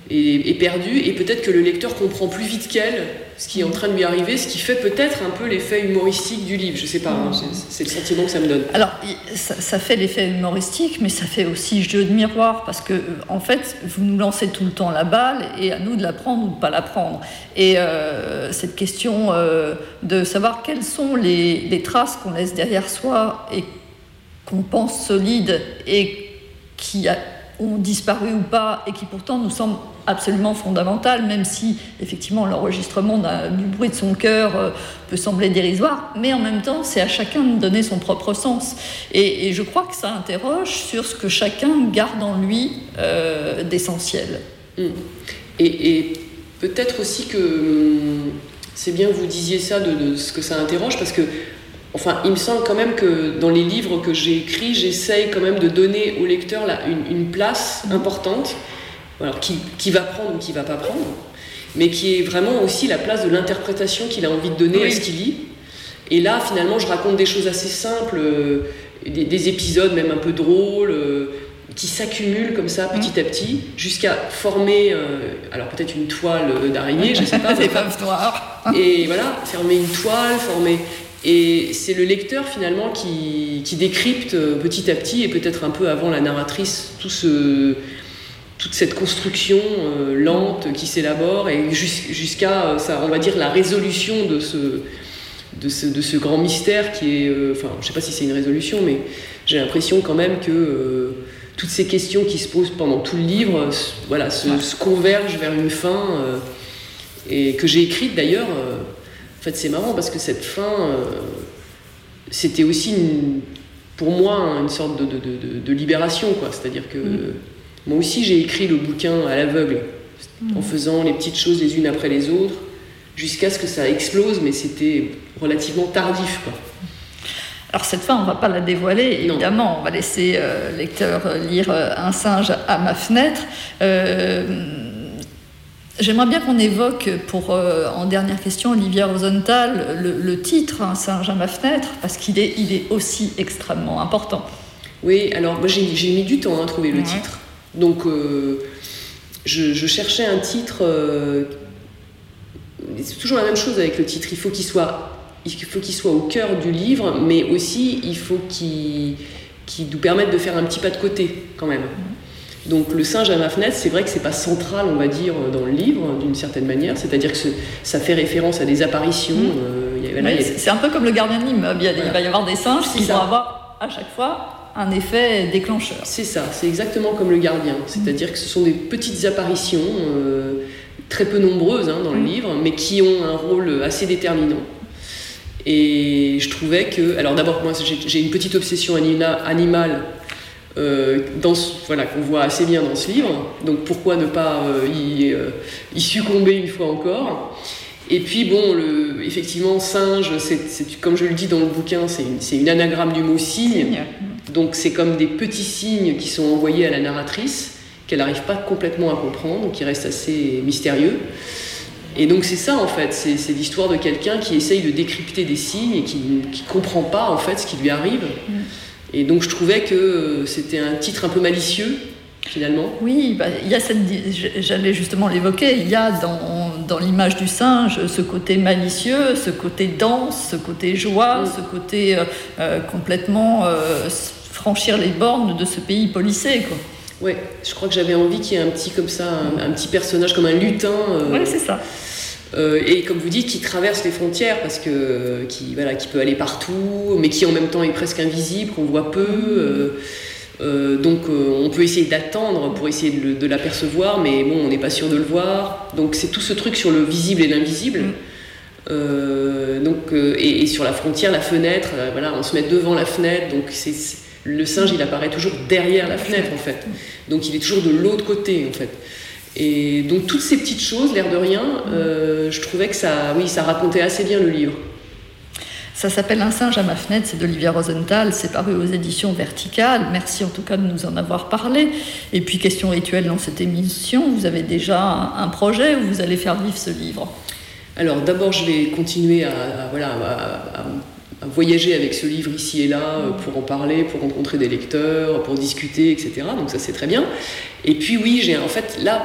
est, est perdue, et peut-être que le lecteur comprend plus vite qu'elle ce qui est en train de lui arriver, ce qui fait peut-être un peu l'effet humoristique du livre. Je sais pas, hein, c'est, c'est le sentiment que ça me donne. Alors, ça, ça fait l'effet humoristique, mais ça fait aussi jeu de miroir, parce que, en fait, vous nous lancez tout le temps la balle, et à nous de la prendre ou de ne pas la prendre. Et euh, cette question euh, de savoir quelles sont les, les traces qu'on laisse derrière soi et qu'on pense solides et qui a, ont disparu ou pas, et qui pourtant nous semblent absolument fondamentales, même si effectivement l'enregistrement d'un, du bruit de son cœur euh, peut sembler dérisoire, mais en même temps c'est à chacun de donner son propre sens. Et, et je crois que ça interroge sur ce que chacun garde en lui euh, d'essentiel. Mmh. Et, et peut-être aussi que hum, c'est bien que vous disiez ça de, de ce que ça interroge, parce que enfin, il me semble quand même que dans les livres que j'ai écrits, j'essaye quand même de donner au lecteur là, une, une place importante, alors qui, qui va prendre ou qui ne va pas prendre, mais qui est vraiment aussi la place de l'interprétation qu'il a envie de donner oui. à ce qu'il lit. Et là, finalement, je raconte des choses assez simples, euh, des, des épisodes même un peu drôles, euh, qui s'accumulent comme ça, petit à petit, jusqu'à former, euh, alors peut-être une toile d'araignée, je ne sais pas. Des paves noires. Et voilà, former une toile, former... Et c'est le lecteur finalement qui, qui décrypte petit à petit, et peut-être un peu avant la narratrice, tout ce, toute cette construction euh, lente qui s'élabore, et jus, jusqu'à ça, on va dire, la résolution de ce, de ce, de ce grand mystère qui est... Euh, enfin, je ne sais pas si c'est une résolution, mais j'ai l'impression quand même que euh, toutes ces questions qui se posent pendant tout le livre voilà, se, se convergent vers une fin, euh, et que j'ai écrite d'ailleurs... Euh, En fait, c'est marrant parce que cette fin, euh, c'était aussi une, pour moi une sorte de, de, de, de libération, quoi. C'est-à-dire que mmh. moi aussi j'ai écrit le bouquin à l'aveugle, mmh. en faisant les petites choses les unes après les autres, jusqu'à ce que ça explose, mais c'était relativement tardif, quoi. Alors cette fin, on ne va pas la dévoiler, évidemment, non. On va laisser euh, le lecteur lire euh, Un singe à ma fenêtre. Euh, J'aimerais bien qu'on évoque, pour, euh, en dernière question, Olivia Rosenthal, le, le titre, Un singe à ma fenêtre, parce qu'il est, il est aussi extrêmement important. Oui, alors moi, j'ai, j'ai mis du temps à trouver le ouais. titre. Donc, euh, je, je cherchais un titre... Euh, c'est toujours la même chose avec le titre. Il faut qu'il soit, il faut qu'il soit au cœur du livre, mais aussi, il faut qu'il, qu'il nous permette de faire un petit pas de côté, quand même. Mmh. Donc le singe à ma fenêtre, c'est vrai que c'est pas central, on va dire, dans le livre, d'une certaine manière, c'est-à-dire que ce, ça fait référence à des apparitions. Mmh. Euh, y a, voilà, oui, c'est, c'est un peu comme le gardien de l'immeuble, il, y a, voilà. il va y avoir des singes qui vont avoir à chaque fois un effet déclencheur. C'est ça, c'est exactement comme le gardien, c'est-à-dire mmh. que ce sont des petites apparitions, euh, très peu nombreuses hein, dans mmh. le livre, mais qui ont un rôle assez déterminant. Et je trouvais que... Alors d'abord, moi j'ai, j'ai une petite obsession anima, animale, Euh, dans ce, voilà, qu'on voit assez bien dans ce livre, donc pourquoi ne pas euh, y, euh, y succomber une fois encore. Et puis bon, le, effectivement, singe, c'est, c'est, comme je le dis dans le bouquin, c'est une, c'est une anagramme du mot signe, donc c'est comme des petits signes qui sont envoyés à la narratrice, qu'elle n'arrive pas complètement à comprendre, qui restent assez mystérieux. Et donc c'est ça en fait, c'est, c'est l'histoire de quelqu'un qui essaye de décrypter des signes et qui ne comprend pas en fait ce qui lui arrive. Mm. Et donc je trouvais que c'était un titre un peu malicieux, finalement. Oui, bah, il y a cette, j'allais justement l'évoquer, il y a dans, dans l'image du singe ce côté malicieux, ce côté danse, ce côté joie, mmh. ce côté euh, complètement euh, franchir les bornes de ce pays policé, quoi. Ouais, je crois que j'avais envie qu'il y ait un petit comme ça, un, un petit personnage comme un lutin. Euh, oui, c'est ça. Euh, et comme vous dites, qui traverse les frontières parce que euh, qui voilà, qui peut aller partout, mais qui en même temps est presque invisible, qu'on voit peu. Euh, euh, donc euh, on peut essayer d'attendre pour essayer de, de l'apercevoir, mais bon, on n'est pas sûr de le voir. Donc c'est tout ce truc sur le visible et l'invisible. Mm. Euh, donc euh, et, et sur la frontière, la fenêtre. Euh, voilà, on se met devant la fenêtre. Donc c'est, c'est le singe, il apparaît toujours derrière la fenêtre en fait. Donc il est toujours de l'autre côté en fait. Et donc toutes ces petites choses, l'air de rien, euh, je trouvais que ça, oui, ça racontait assez bien le livre. Ça s'appelle Un singe à ma fenêtre, c'est d'Olivia Rosenthal, c'est paru aux éditions Verticales. Merci en tout cas de nous en avoir parlé. Et puis question rituelle dans cette émission, vous avez déjà un, un projet où vous allez faire vivre ce livre? Alors d'abord je vais continuer à, à, voilà, à, à, à voyager avec ce livre ici et là pour en parler, pour rencontrer des lecteurs, pour discuter, et cetera. Donc ça c'est très bien. Et puis oui, j'ai en fait là,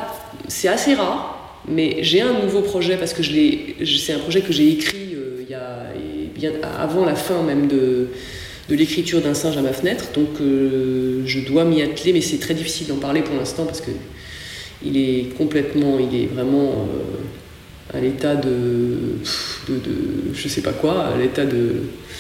c'est assez rare, mais j'ai un nouveau projet parce que je l'ai, c'est un projet que j'ai écrit euh, il y a, bien avant la fin même de, de l'écriture d'un singe à ma fenêtre, donc euh, je dois m'y atteler, mais c'est très difficile d'en parler pour l'instant parce que il est complètement, il est vraiment euh, à l'état de, de, de, je sais pas quoi, à l'état de,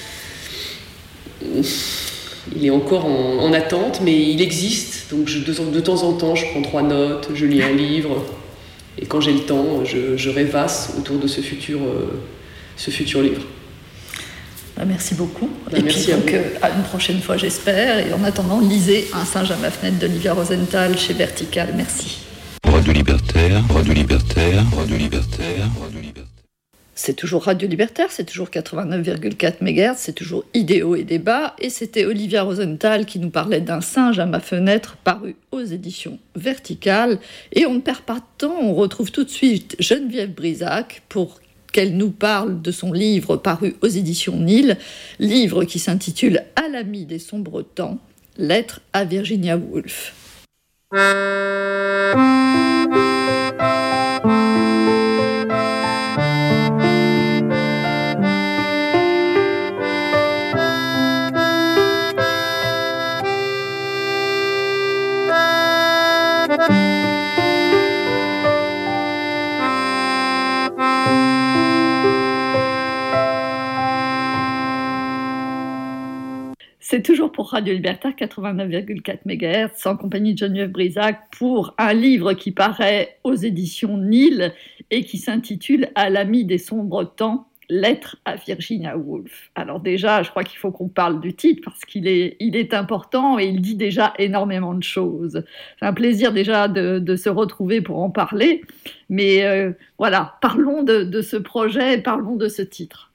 il est encore en, en attente, mais il existe, donc je, de, de temps en temps je prends trois notes, je lis un livre, et quand j'ai le temps, je, je rêvasse autour de ce futur, euh, ce futur livre. Bah, merci beaucoup. Bah, et merci puis à donc vous. euh, à une prochaine fois, j'espère. Et en attendant, lisez Un singe à ma fenêtre d'Olivia Rosenthal chez Vertical. Merci. Radio Libertaire, Radio Libertaire, Radio Libertaire, Radio Libertaire. C'est toujours Radio Libertaire, c'est toujours quatre-vingt-neuf virgule quatre mégahertz, c'est toujours Idéo et Débat. Et c'était Olivia Rosenthal qui nous parlait d'Un singe à ma fenêtre, paru aux éditions Vertical. Et on ne perd pas de temps, on retrouve tout de suite Geneviève Brisac pour qu'elle nous parle de son livre paru aux éditions Nil, livre qui s'intitule « À l'ami des sombres temps, lettre à Virginia Woolf ». C'est toujours pour Radio Libertaire quatre-vingt-neuf virgule quatre mégahertz, en compagnie de Geneviève Brisac, pour un livre qui paraît aux éditions Nil et qui s'intitule « À l'ami des sombres temps, lettre à Virginia Woolf ». Alors déjà, je crois qu'il faut qu'on parle du titre parce qu'il est, il est important et il dit déjà énormément de choses. C'est un plaisir déjà de, de se retrouver pour en parler, mais euh, voilà, parlons de, de ce projet, parlons de ce titre.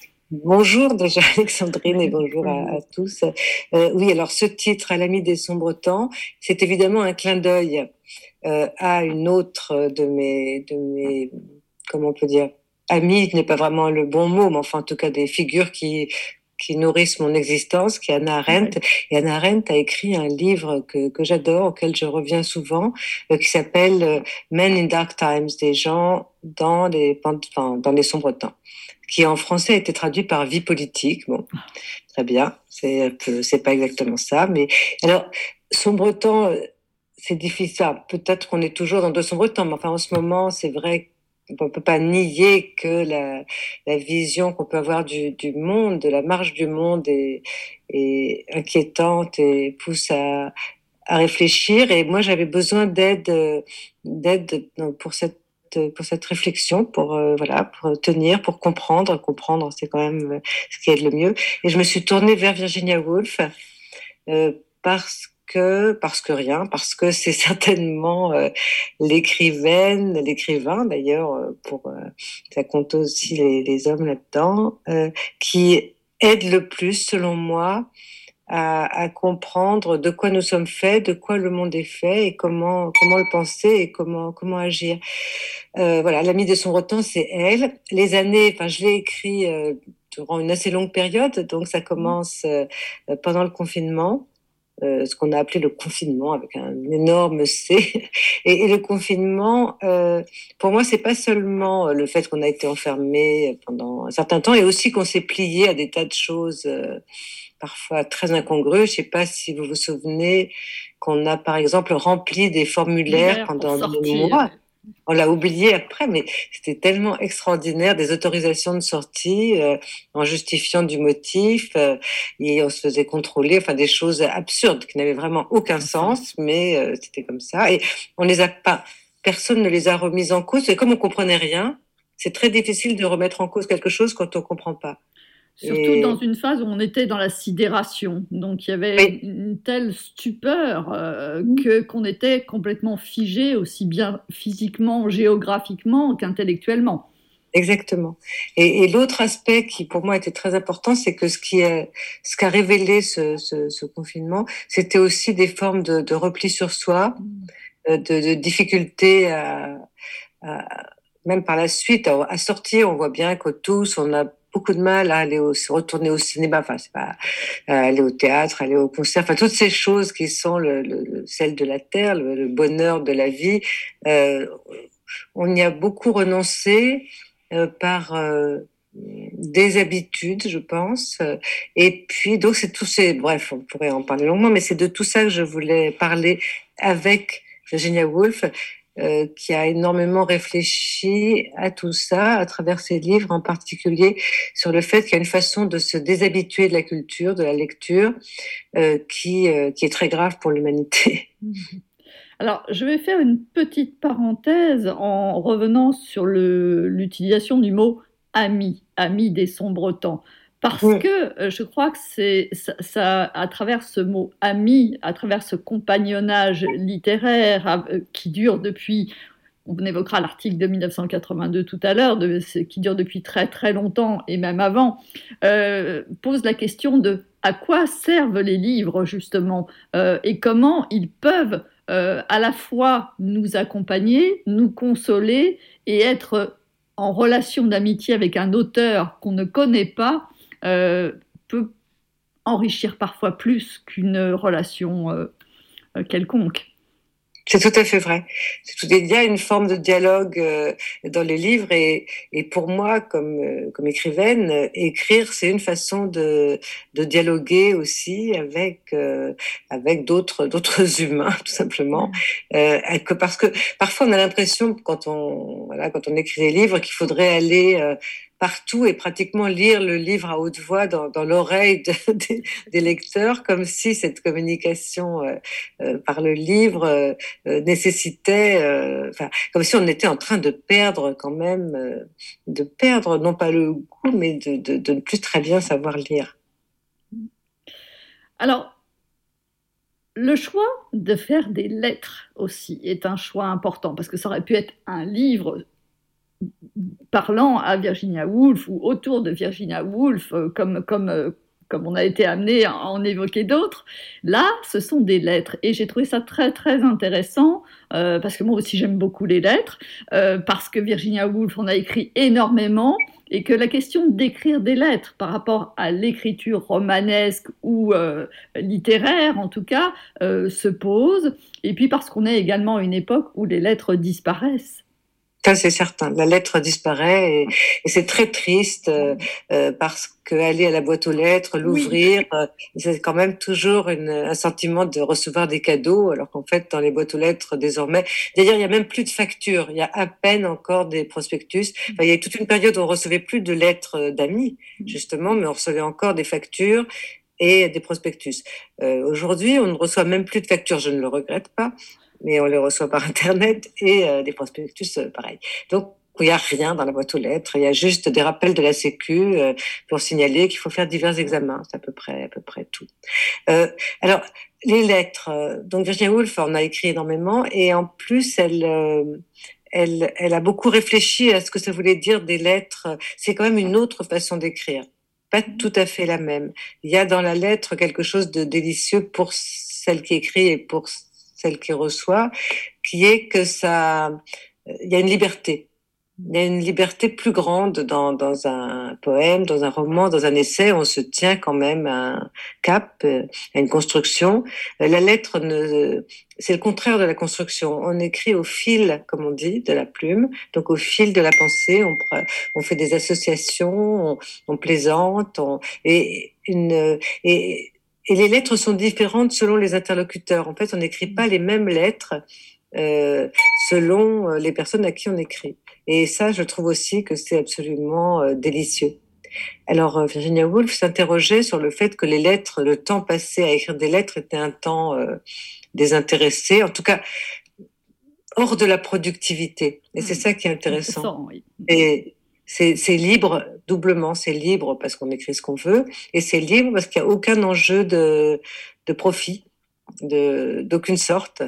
Bonjour déjà Alexandrine et bonjour à, à tous. Euh, oui, alors ce titre, À l'ami des sombres temps, c'est évidemment un clin d'œil euh, à une autre de mes, de mes, comment on peut dire, amies, n'est pas vraiment le bon mot, mais enfin en tout cas des figures qui qui nourrissent mon existence, qui est Hannah Arendt. Et Hannah Arendt a écrit un livre que, que j'adore, auquel je reviens souvent, euh, qui s'appelle euh, Men in Dark Times, des gens dans les, enfin, dans les sombres temps, qui en français a été traduit par Vie politique. Bon, très bien, c'est, c'est pas exactement ça, mais alors, sombre temps, c'est difficile. Peut-être qu'on est toujours dans de sombres temps, mais enfin, en ce moment, c'est vrai qu'on ne peut pas nier que la, la vision qu'on peut avoir du, du monde, de la marche du monde est, est inquiétante et pousse à, à réfléchir. Et moi, j'avais besoin d'aide, d'aide pour cette pour cette réflexion, pour euh, voilà, pour tenir, pour comprendre, comprendre, c'est quand même euh, ce qui est le mieux. Et je me suis tournée vers Virginia Woolf euh, parce que parce que rien, parce que c'est certainement euh, l'écrivaine, l'écrivain d'ailleurs, euh, pour euh, ça compte aussi les, les hommes là-dedans, euh, qui aide le plus, selon moi, À, à comprendre de quoi nous sommes faits, de quoi le monde est fait et comment comment le penser et comment comment agir. Euh, voilà, l'ami des sombres temps, c'est elle. Les années, enfin, je l'ai écrit euh, durant une assez longue période, donc ça commence euh, pendant le confinement, euh, ce qu'on a appelé le confinement avec un énorme C. Et, et le confinement, euh, pour moi, c'est pas seulement le fait qu'on a été enfermé pendant un certain temps, et aussi qu'on s'est plié à des tas de choses. Euh, parfois très incongru. Je sais pas si vous vous souvenez qu'on a, par exemple, rempli des formulaires pendant des mois. On l'a oublié après, mais c'était tellement extraordinaire, des autorisations de sortie euh, en justifiant du motif, euh, et on se faisait contrôler, enfin des choses absurdes qui n'avaient vraiment aucun sens, mais euh, c'était comme ça. Et on les a pas, personne ne les a remises en cause. Et comme on comprenait rien, c'est très difficile de remettre en cause quelque chose quand on comprend pas. Surtout Et... dans une phase où on était dans la sidération. Donc il y avait oui. une telle stupeur euh, que, qu'on était complètement figé, aussi bien physiquement, géographiquement qu'intellectuellement. Exactement. Et, et l'autre aspect qui pour moi était très important, c'est que ce qui a, ce qu'a révélé ce, ce, ce confinement, c'était aussi des formes de, de repli sur soi, de, de difficulté à, à, même par la suite à, à sortir. On voit bien que tous, on a beaucoup de mal à aller au, se retourner au cinéma, enfin c'est pas à aller au théâtre, aller au concert, enfin toutes ces choses qui sont le, le, le sel de la terre, le, le bonheur de la vie. Euh, on y a beaucoup renoncé euh, par euh, des habitudes, je pense. Et puis donc c'est tout ces, bref, on pourrait en parler longuement, mais c'est de tout ça que je voulais parler avec Virginia Woolf, euh, qui a énormément réfléchi à tout ça à travers ses livres, en particulier sur le fait qu'il y a une façon de se déshabituer de la culture, de la lecture, euh, qui, euh, qui est très grave pour l'humanité. Alors, je vais faire une petite parenthèse en revenant sur le, l'utilisation du mot « ami », « ami des sombres temps ». Parce oui. que euh, je crois que c'est ça, ça, à travers ce mot « ami », à travers ce compagnonnage littéraire euh, qui dure depuis, on évoquera l'article de dix-neuf cent quatre-vingt-deux tout à l'heure, de, qui dure depuis très très longtemps et même avant, euh, pose la question de à quoi servent les livres justement euh, et comment ils peuvent euh, à la fois nous accompagner, nous consoler et être en relation d'amitié avec un auteur qu'on ne connaît pas, Euh, peut enrichir parfois plus qu'une relation euh, euh, quelconque. C'est tout à fait vrai. C'est tout, il y a une forme de dialogue euh, dans les livres et, et pour moi, comme, euh, comme écrivaine, euh, écrire, c'est une façon de, de dialoguer aussi avec, euh, avec d'autres, d'autres humains, tout simplement. Euh, que, parce que parfois, on a l'impression, quand on, voilà, quand on écrit des livres, qu'il faudrait aller euh, partout et pratiquement lire le livre à haute voix dans, dans l'oreille de, de, des lecteurs, comme si cette communication euh, euh, par le livre euh, euh, nécessitait, euh, enfin, comme si on était en train de perdre quand même, euh, de perdre non pas le goût, mais de, de, de ne plus très bien savoir lire. Alors, le choix de faire des lettres aussi est un choix important, parce que ça aurait pu être un livre parlant à Virginia Woolf ou autour de Virginia Woolf, comme, comme, comme on a été amené à en évoquer d'autres. Là, ce sont des lettres. Et j'ai trouvé ça très, très intéressant, euh, parce que moi aussi, j'aime beaucoup les lettres, euh, parce que Virginia Woolf en a écrit énormément, et que la question d'écrire des lettres par rapport à l'écriture romanesque ou euh, littéraire, en tout cas, euh, se pose. Et puis parce qu'on est également à une époque où les lettres disparaissent. Ça, c'est certain. La lettre disparaît et, et c'est très triste euh, euh, parce qu'aller à la boîte aux lettres, l'ouvrir, oui. euh, c'est quand même toujours une, un sentiment de recevoir des cadeaux, alors qu'en fait, dans les boîtes aux lettres, désormais, d'ailleurs, il y a même plus de factures. Il y a à peine encore des prospectus. Enfin, il y a toute une période où on recevait plus de lettres d'amis, justement, mais on recevait encore des factures et des prospectus. Euh, aujourd'hui, on ne reçoit même plus de factures. Je ne le regrette pas, mais on les reçoit par Internet et euh, des prospectus, euh, pareil. Donc, il n'y a rien dans la boîte aux lettres. Il y a juste des rappels de la Sécu euh, pour signaler qu'il faut faire divers examens. C'est à peu près, à peu près tout. Euh, alors, les lettres. Euh, donc, Virginia Woolf en a écrit énormément et en plus, elle... Euh, elle, elle a beaucoup réfléchi à ce que ça voulait dire des lettres. C'est quand même une autre façon d'écrire. Pas tout à fait la même. Il y a dans la lettre quelque chose de délicieux pour celle qui écrit et pour celle qui reçoit, qui est que ça, il y a une liberté. Il y a une liberté plus grande dans, dans un poème, dans un roman, dans un essai. On se tient quand même à un cap, à une construction. La lettre, ne, c'est le contraire de la construction. On écrit au fil, comme on dit, de la plume. Donc au fil de la pensée, on, on fait des associations, on, on plaisante, on, et une, et, et les lettres sont différentes selon les interlocuteurs. En fait, on n'écrit pas les mêmes lettres euh, selon les personnes à qui on écrit. Et ça, je trouve aussi que c'est absolument euh, délicieux. Alors, Virginia Woolf s'interrogeait sur le fait que les lettres, le temps passé à écrire des lettres était un temps euh, désintéressé, en tout cas hors de la productivité. Et c'est ça qui est intéressant. Oui. Et c'est, c'est libre, doublement, c'est libre parce qu'on écrit ce qu'on veut, et c'est libre parce qu'il n'y a aucun enjeu de, de profit, de, d'aucune sorte.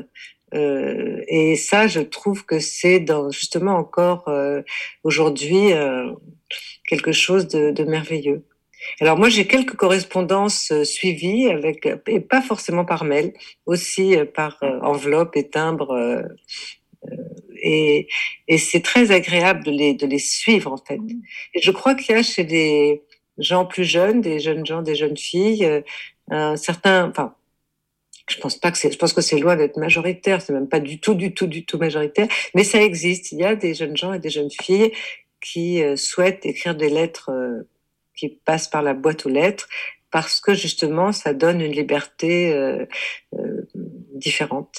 Euh, et ça, je trouve que c'est dans, justement encore euh, aujourd'hui euh, quelque chose de, de merveilleux. Alors moi, j'ai quelques correspondances euh, suivies avec, et pas forcément par mail, aussi euh, par euh, enveloppe et timbre. Euh, euh, et, et c'est très agréable de les, de les suivre, en fait. Et je crois qu'il y a chez des gens plus jeunes, des jeunes gens, des jeunes filles, euh, un certain, enfin, je pense pas que c'est, je pense que c'est loin d'être majoritaire, c'est même pas du tout, du tout, du tout majoritaire, mais ça existe. Il y a des jeunes gens et des jeunes filles qui euh, souhaitent écrire des lettres euh, qui passent par la boîte aux lettres, parce que justement, ça donne une liberté euh, euh, différente.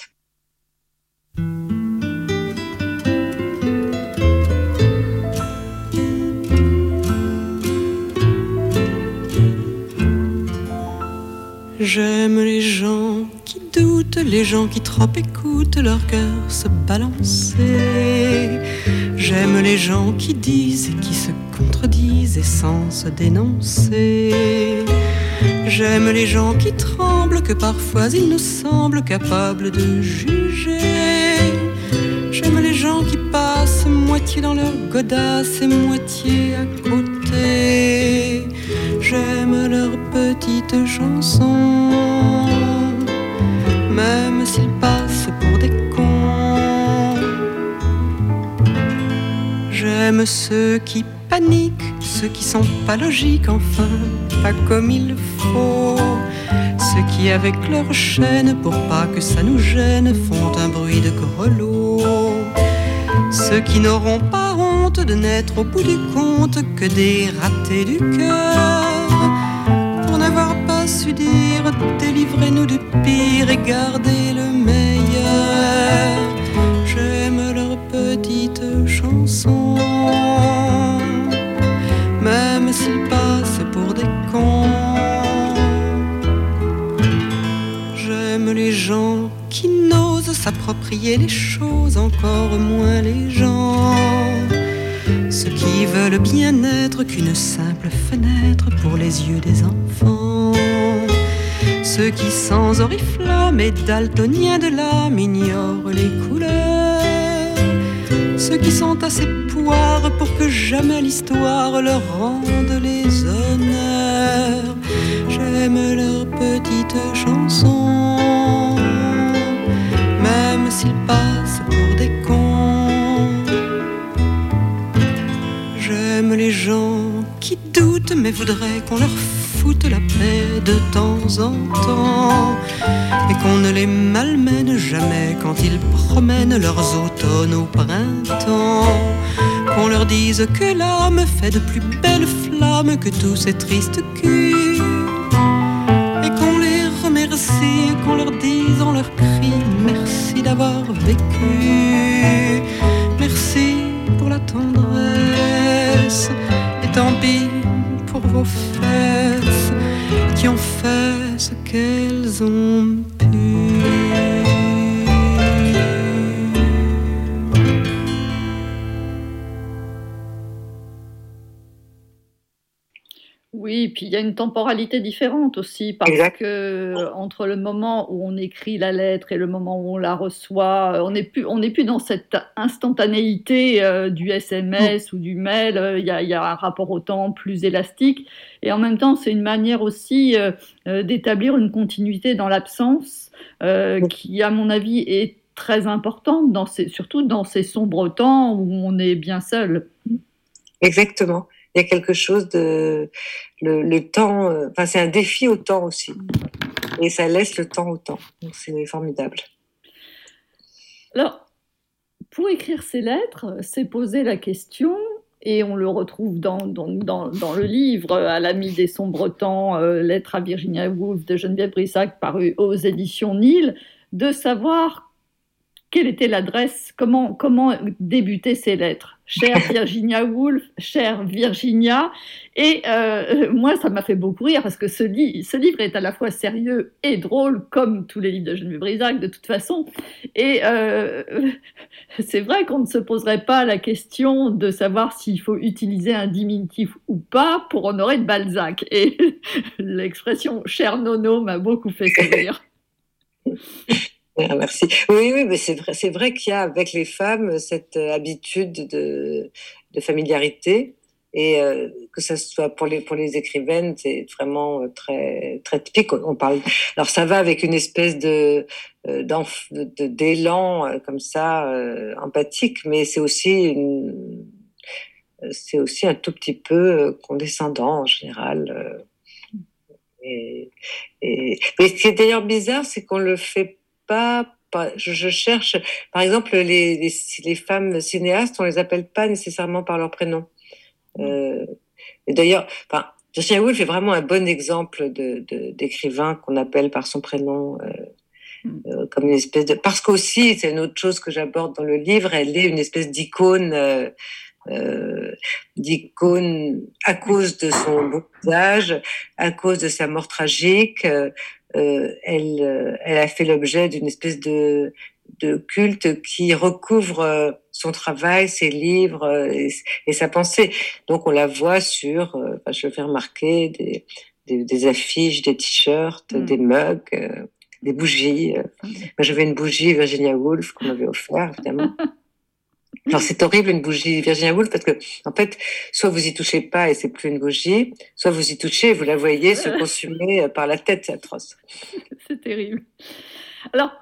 J'aime les gens qui doutent, les gens qui trop écoutent leur cœur se balancer. J'aime les gens qui disent et qui se contredisent et sans se dénoncer. J'aime les gens qui tremblent, que parfois ils nous semblent capables de juger. J'aime les gens qui passent moitié dans leur godasse et moitié à côté. J'aime leurs petites chansons, même s'ils passent pour des cons. J'aime ceux qui paniquent, ceux qui sont pas logiques, enfin, pas comme il faut. Ceux qui avec leur chaîne, pour pas que ça nous gêne, font un bruit de grelot. Ceux qui n'auront pas honte de n'être au bout du compte que des ratés du cœur, pour n'avoir pas su dire délivrez-nous du pire et gardez le meilleur. J'aime leurs petites chansons, même s'ils passent pour des cons. J'aime les gens qui n'osent s'approprier les choses, encore moins les gens. Ceux qui veulent bien être qu'une simple fenêtre pour les yeux des enfants. Ceux qui sans oriflamme et daltoniens de l'âme ignorent les couleurs. Ceux qui sont assez poires pour que jamais l'histoire leur rende les honneurs. J'aime leurs petites chansons, même s'ils passent pour des cons. J'aime les gens qui doutent mais voudraient qu'on leur foute la paix de temps en temps, et qu'on ne les malmène jamais quand ils promènent leurs automnes au printemps. Qu'on leur dise que l'âme fait de plus belles flammes que tous ces tristes culs, et qu'on les remercie, qu'on leur dise en leur cri merci d'avoir vécu, merci pour la tendresse, et tant pis pour vos fesses qui ont fait ce qu'elles ont pu. Oui, puis il y a une temporalité différente aussi, parce Exact. que entre le moment où on écrit la lettre et le moment où on la reçoit, on n'est plus, on n'est plus dans cette instantanéité euh, du S M S ou du mail. Euh, Il y a, il y a un rapport au temps plus élastique, et en même temps, c'est une manière aussi euh, euh, d'établir une continuité dans l'absence, euh, qui, à mon avis, est très importante, dans ces, surtout dans ces sombres temps où on est bien seul. Exactement. Il y a quelque chose de le, le temps. euh, Enfin, c'est un défi au temps aussi, et ça laisse le temps au temps. Donc c'est formidable. Alors, pour écrire ces lettres, c'est poser la question, et on le retrouve dans, dans, dans, dans le livre euh, À l'ami des sombres temps, euh, Lettres à Virginia Woolf de Geneviève Brissac, paru aux éditions Nil, de savoir quelle était l'adresse, comment, comment débuter ces lettres. Chère Virginia Woolf, chère Virginia. Et euh, moi, ça m'a fait beaucoup rire, parce que ce, li- ce livre est à la fois sérieux et drôle, comme tous les livres de Geneviève Brissac, de toute façon. Et euh, c'est vrai qu'on ne se poserait pas la question de savoir s'il faut utiliser un diminutif ou pas pour honorer de Balzac. Et l'expression « cher Nono » m'a beaucoup fait sourire. Ah, merci. Oui, oui, mais c'est vrai, c'est vrai qu'il y a avec les femmes cette euh, habitude de, de familiarité, Et euh, que ça soit pour les pour les écrivaines, c'est vraiment très très typique. On parle. Alors ça va avec une espèce de euh, de, de d'élan euh, comme ça euh, empathique, mais c'est aussi une, c'est aussi un tout petit peu condescendant en général. Euh, et, et mais ce qui est d'ailleurs bizarre, c'est qu'on le fait pas. Pas, je, je cherche, par exemple, les, les les femmes cinéastes, on les appelle pas nécessairement par leur prénom. Euh, et d'ailleurs, enfin, Virginia Woolf est vraiment un bon exemple de, de, d'écrivain qu'on appelle par son prénom, euh, euh, comme une espèce de. Parce qu'aussi, c'est une autre chose que j'aborde dans le livre, elle est une espèce d'icône, euh, euh, d'icône à cause de son beau visage, à cause de sa mort tragique. Euh, euh, elle, euh, elle a fait l'objet d'une espèce de de culte qui recouvre son travail, ses livres et, et sa pensée. Donc on la voit sur, euh, enfin, je fais remarquer des, des, des affiches, des t-shirts, mmh. des mugs, euh, des bougies. Mmh. Moi j'avais une bougie Virginia Woolf qu'on m'avait offert évidemment. Alors c'est horrible une bougie Virginia Woolf parce que en fait soit vous y touchez pas et c'est plus une bougie, soit vous y touchez et vous la voyez se consumer par la tête, c'est atroce. C'est terrible. Alors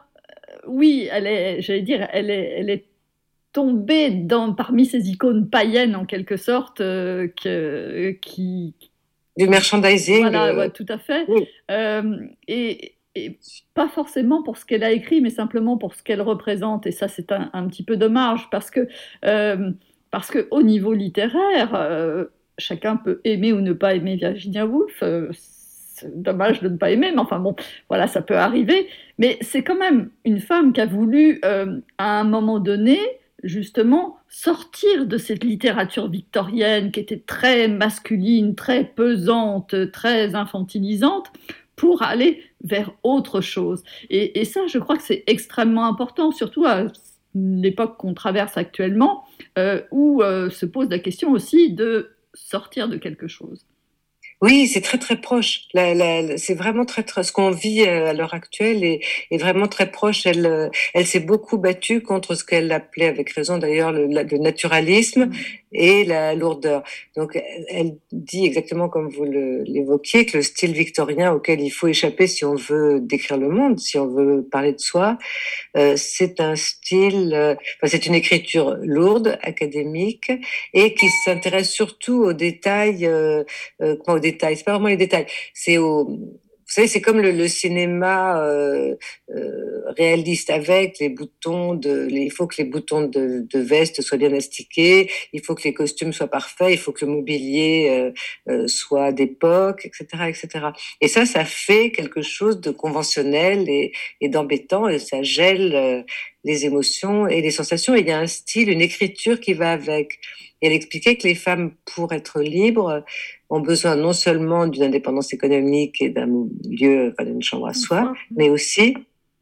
oui, elle est, j'allais dire, elle est, elle est tombée dans, parmi ces icônes païennes en quelque sorte, euh, que, qui du merchandising. Voilà, euh... ouais, tout à fait. Oui. Euh, et, et pas forcément pour ce qu'elle a écrit, mais simplement pour ce qu'elle représente. Et ça, c'est un, un petit peu dommage parce que, euh, parce que au niveau littéraire, euh, chacun peut aimer ou ne pas aimer Virginia Woolf. Euh, c'est dommage de ne pas aimer, mais enfin bon, voilà, ça peut arriver. Mais c'est quand même une femme qui a voulu, euh, à un moment donné, justement, sortir de cette littérature victorienne qui était très masculine, très pesante, très infantilisante, pour aller vers autre chose. Et, et ça, je crois que c'est extrêmement important, surtout à l'époque qu'on traverse actuellement, euh, où euh, se pose la question aussi de sortir de quelque chose. Oui, c'est très très proche. La, la, c'est vraiment très, très ce qu'on vit à l'heure actuelle est, est vraiment très proche. Elle, elle s'est beaucoup battue contre ce qu'elle appelait avec raison d'ailleurs le, le naturalisme mmh. et la lourdeur. Donc, elle dit exactement comme vous le, l'évoquiez que le style victorien auquel il faut échapper si on veut décrire le monde, si on veut parler de soi, euh, c'est un style, euh, enfin, c'est une écriture lourde, académique et qui s'intéresse surtout aux détails, euh, euh, aux détails. C'est pas vraiment les détails. C'est au, vous savez, c'est comme le, le cinéma euh, euh, réaliste avec les boutons de, les, il faut que les boutons de, de veste soient bien astiqués, il faut que les costumes soient parfaits, il faut que le mobilier euh, euh, soit d'époque, et cetera, et cetera. Et ça, ça fait quelque chose de conventionnel et, et d'embêtant et ça gèle euh, les émotions et les sensations. Et il y a un style, une écriture qui va avec. Et elle expliquait que les femmes, pour être libres, ont besoin non seulement d'une indépendance économique et d'un lieu, enfin, d'une chambre à soi, mais aussi,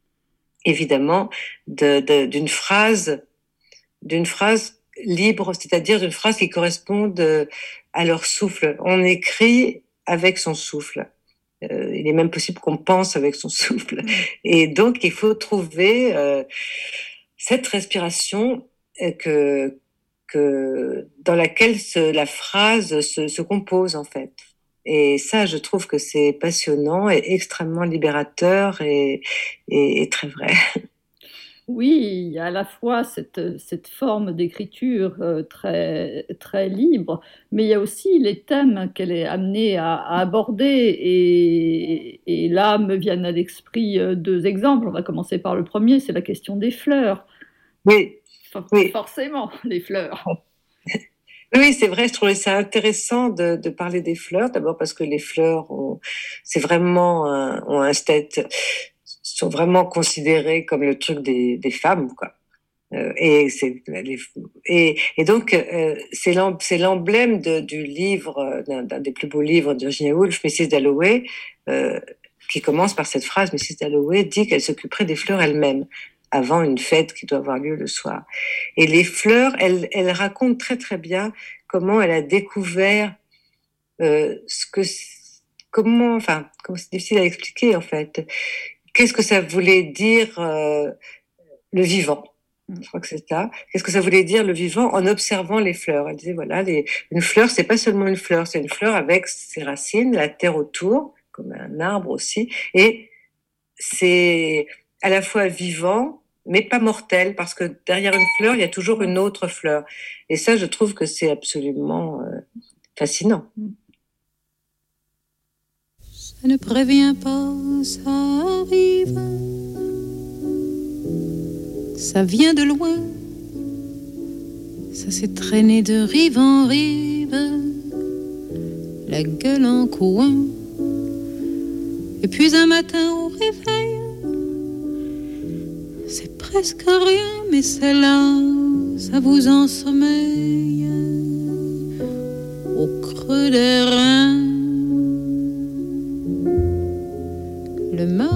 évidemment, de, de, d'une phrase, d'une phrase libre, c'est-à-dire d'une phrase qui corresponde à leur souffle. On écrit avec son souffle. Euh, il est même possible qu'on pense avec son souffle. Et donc, il faut trouver euh, cette respiration que que dans laquelle ce, la phrase se, se compose en fait. Et ça, je trouve que c'est passionnant et extrêmement libérateur et, et, et très vrai. Oui, il y a à la fois cette, cette forme d'écriture euh, très, très libre, mais il y a aussi les thèmes qu'elle est amenée à, à aborder. Et, et là, me viennent à l'esprit deux exemples. On va commencer par le premier, c'est la question des fleurs. Oui. Oui. Forcément, les fleurs. Oui, c'est vrai, je trouvais ça intéressant de, de parler des fleurs, d'abord parce que les fleurs ont, c'est vraiment un, ont un statut, sont vraiment considérées comme le truc des, des femmes, quoi. Euh, et, c'est, les, et, et donc, euh, c'est, l'em, c'est l'emblème de, du livre, d'un, d'un des plus beaux livres de Virginia Woolf, missus Dalloway, euh, qui commence par cette phrase, missus Dalloway dit qu'elle s'occuperait des fleurs elle-même avant une fête qui doit avoir lieu le soir. Et les fleurs, elle, elle raconte très très bien comment elle a découvert euh, ce que, comment, enfin, comment c'est difficile à expliquer en fait. Qu'est-ce que ça voulait dire euh, le vivant? Je crois que c'est ça. Qu'est-ce que ça voulait dire, le vivant, en observant les fleurs? Elle disait, voilà, les, une fleur, c'est pas seulement une fleur, c'est une fleur avec ses racines, la terre autour, comme un arbre aussi, et c'est à la fois vivant, mais pas mortel, parce que derrière une fleur, il y a toujours une autre fleur. Et ça, je trouve que c'est absolument euh, fascinant. Ça ne prévient pas, ça arrive. Ça vient de loin, ça s'est traîné de rive en rive, la gueule en coin. Et puis un matin au réveil, c'est presque rien, mais c'est là, ça vous ensommeille au creux des reins. Le mal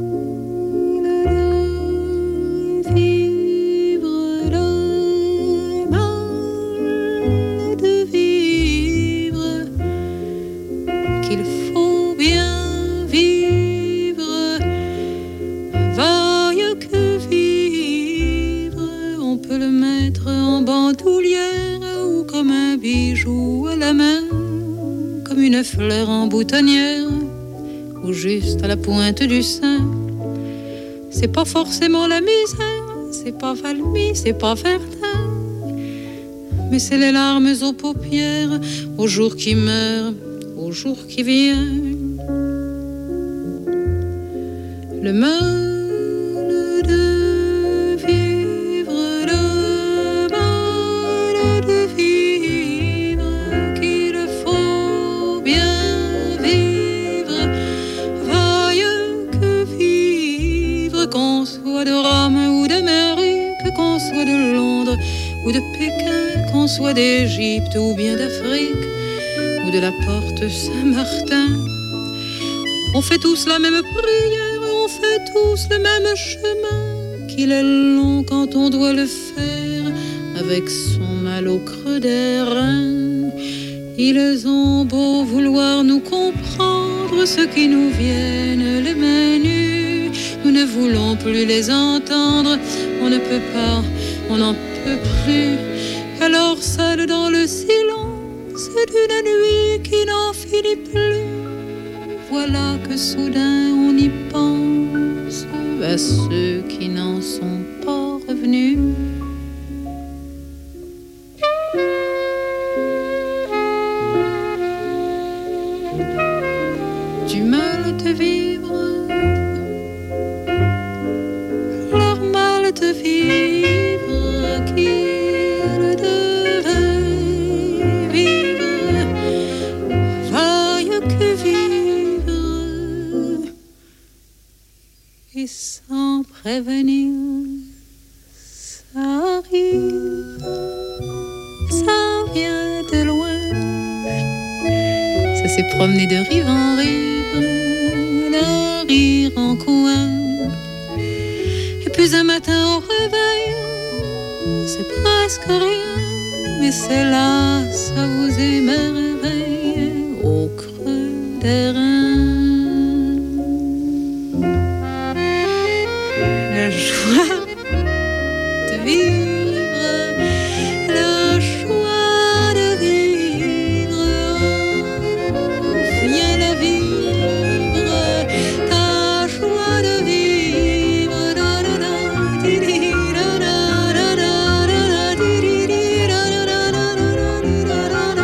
une fleur en boutonnière ou juste à la pointe du sein. C'est pas forcément la misère, c'est pas Valmy, c'est pas Verdun, mais c'est les larmes aux paupières au jour qui meurt, au jour qui vient. Le mal ou de Pékin, qu'on soit d'Égypte ou bien d'Afrique, ou de la porte Saint-Martin. On fait tous la même prière, on fait tous le même chemin, qu'il est long quand on doit le faire, avec son mal au creux des reins. Ils ont beau vouloir nous comprendre, ceux qui nous viennent les mains nues, nous ne voulons plus les entendre, on ne peut pas, on n'en peut plus. Alors seul dans le silence d'une nuit qui n'en finit plus, voilà que soudain on y pense à ceux qui n'en sont pas revenus. Du mal de vivre, leur mal de vivre qu'ils devaient vivre, vaille que vivre, et sans prévenir, ça arrive, ça vient de loin, ça s'est promené de rive en rive, le rire en coin. Et puis un matin au réveil, c'est presque rien, mais c'est là, ça vous émerveille au creux des reins. La joie de vivre, la joie de vivre, viens la vivre, ta joie de vivre, da da da, di di da da da da da di di di da da da da da da da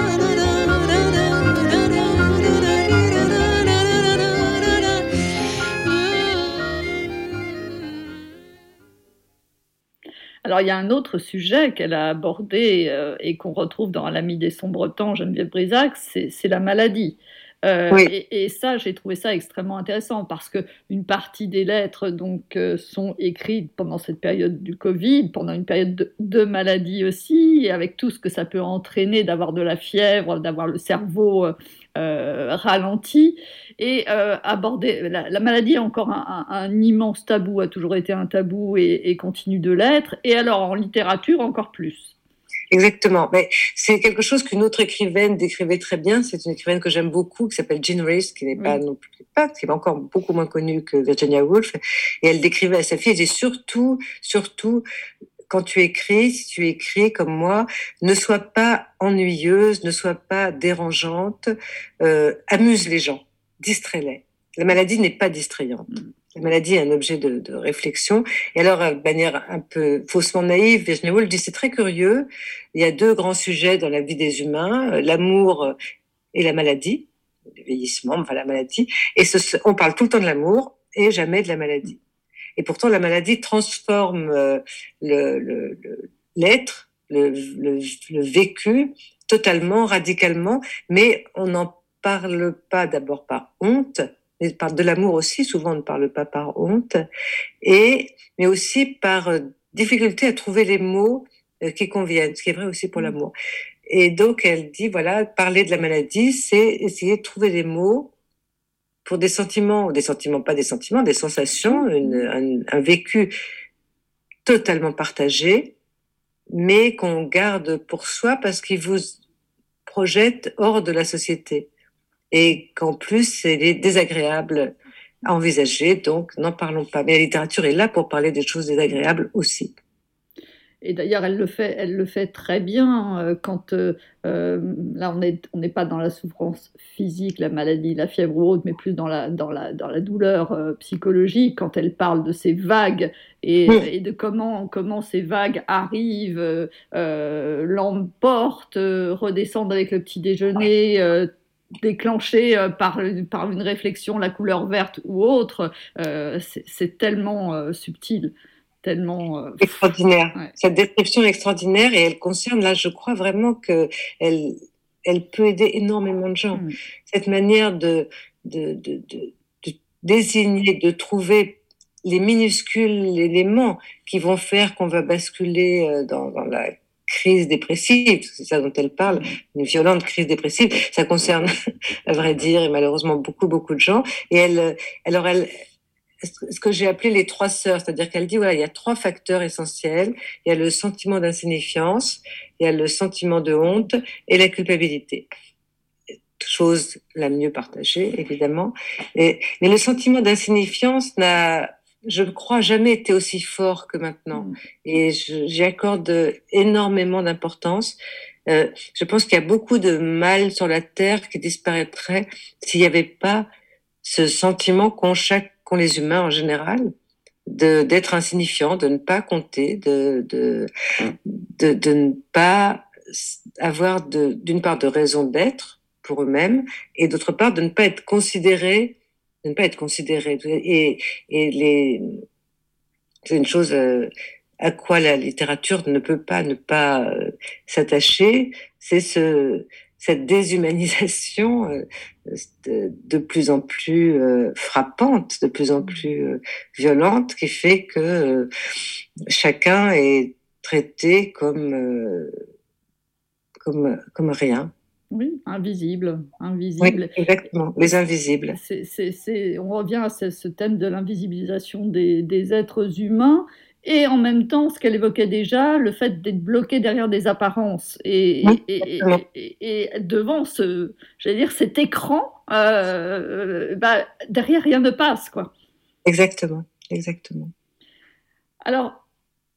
Alors, il y a un autre sujet qu'elle a abordé euh, et qu'on retrouve dans L'Ami des sombres temps, Geneviève Brisac, c'est, c'est la maladie. Euh, oui. et, et ça, j'ai trouvé ça extrêmement intéressant parce qu'une partie des lettres donc, euh, sont écrites pendant cette période du Covid, pendant une période de, de maladie aussi, et avec tout ce que ça peut entraîner d'avoir de la fièvre, d'avoir le cerveau euh, ralenti. Et euh, aborder la, la maladie est encore un, un, un immense tabou, a toujours été un tabou et, et continue de l'être. Et alors en littérature encore plus. Exactement. Mais c'est quelque chose qu'une autre écrivaine décrivait très bien. C'est une écrivaine que j'aime beaucoup, qui s'appelle Jean Rhys, qui n'est pas oui. non plus pas, qui est encore beaucoup moins connue que Virginia Woolf. Et elle décrivait à sa fille, elle disait surtout, surtout, quand tu écris, si tu écris comme moi, ne sois pas ennuyeuse, ne sois pas dérangeante, euh, amuse les gens, distrais-les. La maladie n'est pas distrayante. La maladie est un objet de, de réflexion. Et alors, de manière un peu faussement naïve, Virginia Woolf dit, c'est très curieux, il y a deux grands sujets dans la vie des humains, l'amour et la maladie, le vieillissement, enfin la maladie, et ce, on parle tout le temps de l'amour et jamais de la maladie. Et pourtant, la maladie transforme euh, le, le, le, l'être, le, le, le vécu, totalement, radicalement, mais on n'en parle pas d'abord par honte, mais par de l'amour aussi, souvent on ne parle pas par honte, et, mais aussi par euh, difficulté à trouver les mots euh, qui conviennent, ce qui est vrai aussi pour l'amour. Et donc elle dit, voilà, parler de la maladie, c'est essayer de trouver les mots pour des sentiments, des sentiments, pas des sentiments, des sensations, une, un, un vécu totalement partagé, mais qu'on garde pour soi parce qu'il vous projette hors de la société. Et qu'en plus, c'est désagréable à envisager, donc n'en parlons pas. Mais la littérature est là pour parler des choses désagréables aussi. Et d'ailleurs, elle le fait, elle le fait très bien euh, quand, euh, là, on n'est on n'est pas dans la souffrance physique, la maladie, la fièvre ou autre, mais plus dans la, dans la, dans la douleur euh, psychologique, quand elle parle de ces vagues et, oui. et de comment, comment ces vagues arrivent, euh, l'emportent, euh, redescendent avec le petit déjeuner, euh, déclenché euh, par, par une réflexion, la couleur verte ou autre, euh, c'est, c'est tellement euh, subtil. Tellement euh, extraordinaire. Ouais. Cette description est extraordinaire et elle concerne, là, je crois vraiment que elle, elle peut aider énormément de gens. Mmh. Cette manière de, de, de, de, de désigner, de trouver les minuscules éléments qui vont faire qu'on va basculer dans, dans la crise dépressive, c'est ça dont elle parle, une violente crise dépressive. Ça concerne, à vrai dire, et malheureusement beaucoup, beaucoup de gens. Et elle, alors elle, ce que j'ai appelé les trois sœurs, c'est-à-dire qu'elle dit, voilà, il y a trois facteurs essentiels. Il y a le sentiment d'insignifiance, il y a le sentiment de honte et la culpabilité. Chose la mieux partagée, évidemment. Et, mais le sentiment d'insignifiance n'a, je crois, jamais été aussi fort que maintenant. Et je, j'y accorde énormément d'importance. Euh, je pense qu'il y a beaucoup de mal sur la terre qui disparaîtrait s'il n'y avait pas ce sentiment qu'ont chaque qu'ont les humains en général, de, d'être insignifiants, de ne pas compter, de, de, de, de ne pas avoir de, d'une part de raison d'être pour eux-mêmes, et d'autre part de ne pas être considérés, de ne pas être considérés. Et, et les, c'est une chose à quoi la littérature ne peut pas ne pas s'attacher, c'est ce, cette déshumanisation euh, de, de plus en plus euh, frappante, de plus en plus euh, violente, qui fait que euh, chacun est traité comme, euh, comme, comme rien. Oui, invisible, invisible. Oui, exactement, les invisibles. C'est, c'est, c'est, on revient à ce, ce thème de l'invisibilisation des, des êtres humains. Et en même temps, ce qu'elle évoquait déjà, le fait d'être bloqué derrière des apparences et, oui, et, et, et, et devant ce, j'allais dire, cet écran, euh, bah, derrière rien ne passe, quoi. Exactement, exactement. Alors,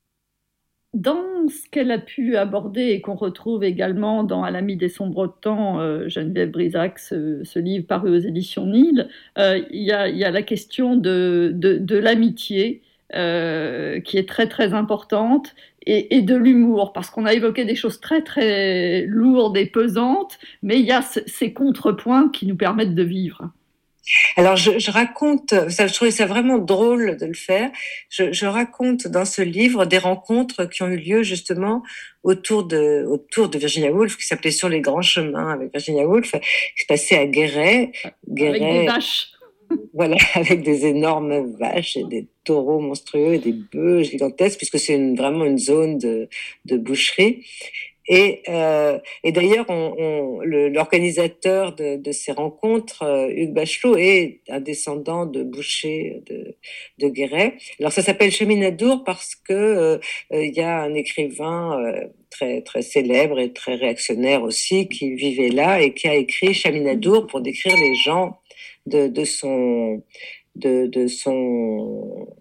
dans ce qu'elle a pu aborder et qu'on retrouve également dans À l'ami des sombres temps, euh, Geneviève Brisac, ce, ce livre paru aux éditions Nil, euh, il y a, il y a la question de, de, de l'amitié. Euh, qui est très très importante et, et de l'humour, parce qu'on a évoqué des choses très très lourdes et pesantes, mais il y a c- ces contrepoints qui nous permettent de vivre. Alors je, je raconte, ça, je trouvais ça vraiment drôle de le faire, je, je raconte dans ce livre des rencontres qui ont eu lieu justement autour de, autour de Virginia Woolf, qui s'appelait Sur les grands chemins avec Virginia Woolf, qui se passait à Guéret. Guéret avec des vaches. Voilà, avec des énormes vaches et des taureaux monstrueux et des bœufs gigantesques, puisque c'est une, vraiment une zone de, de boucherie. Et, euh, et d'ailleurs, on, on, le, l'organisateur de, de ces rencontres, euh, Hugues Bachelot, est un descendant de boucher de, de Guéret. Alors ça s'appelle Cheminadour parce que euh, il y a un écrivain euh, très très célèbre et très réactionnaire aussi qui vivait là et qui a écrit Cheminadour pour décrire les gens de, de son de, de son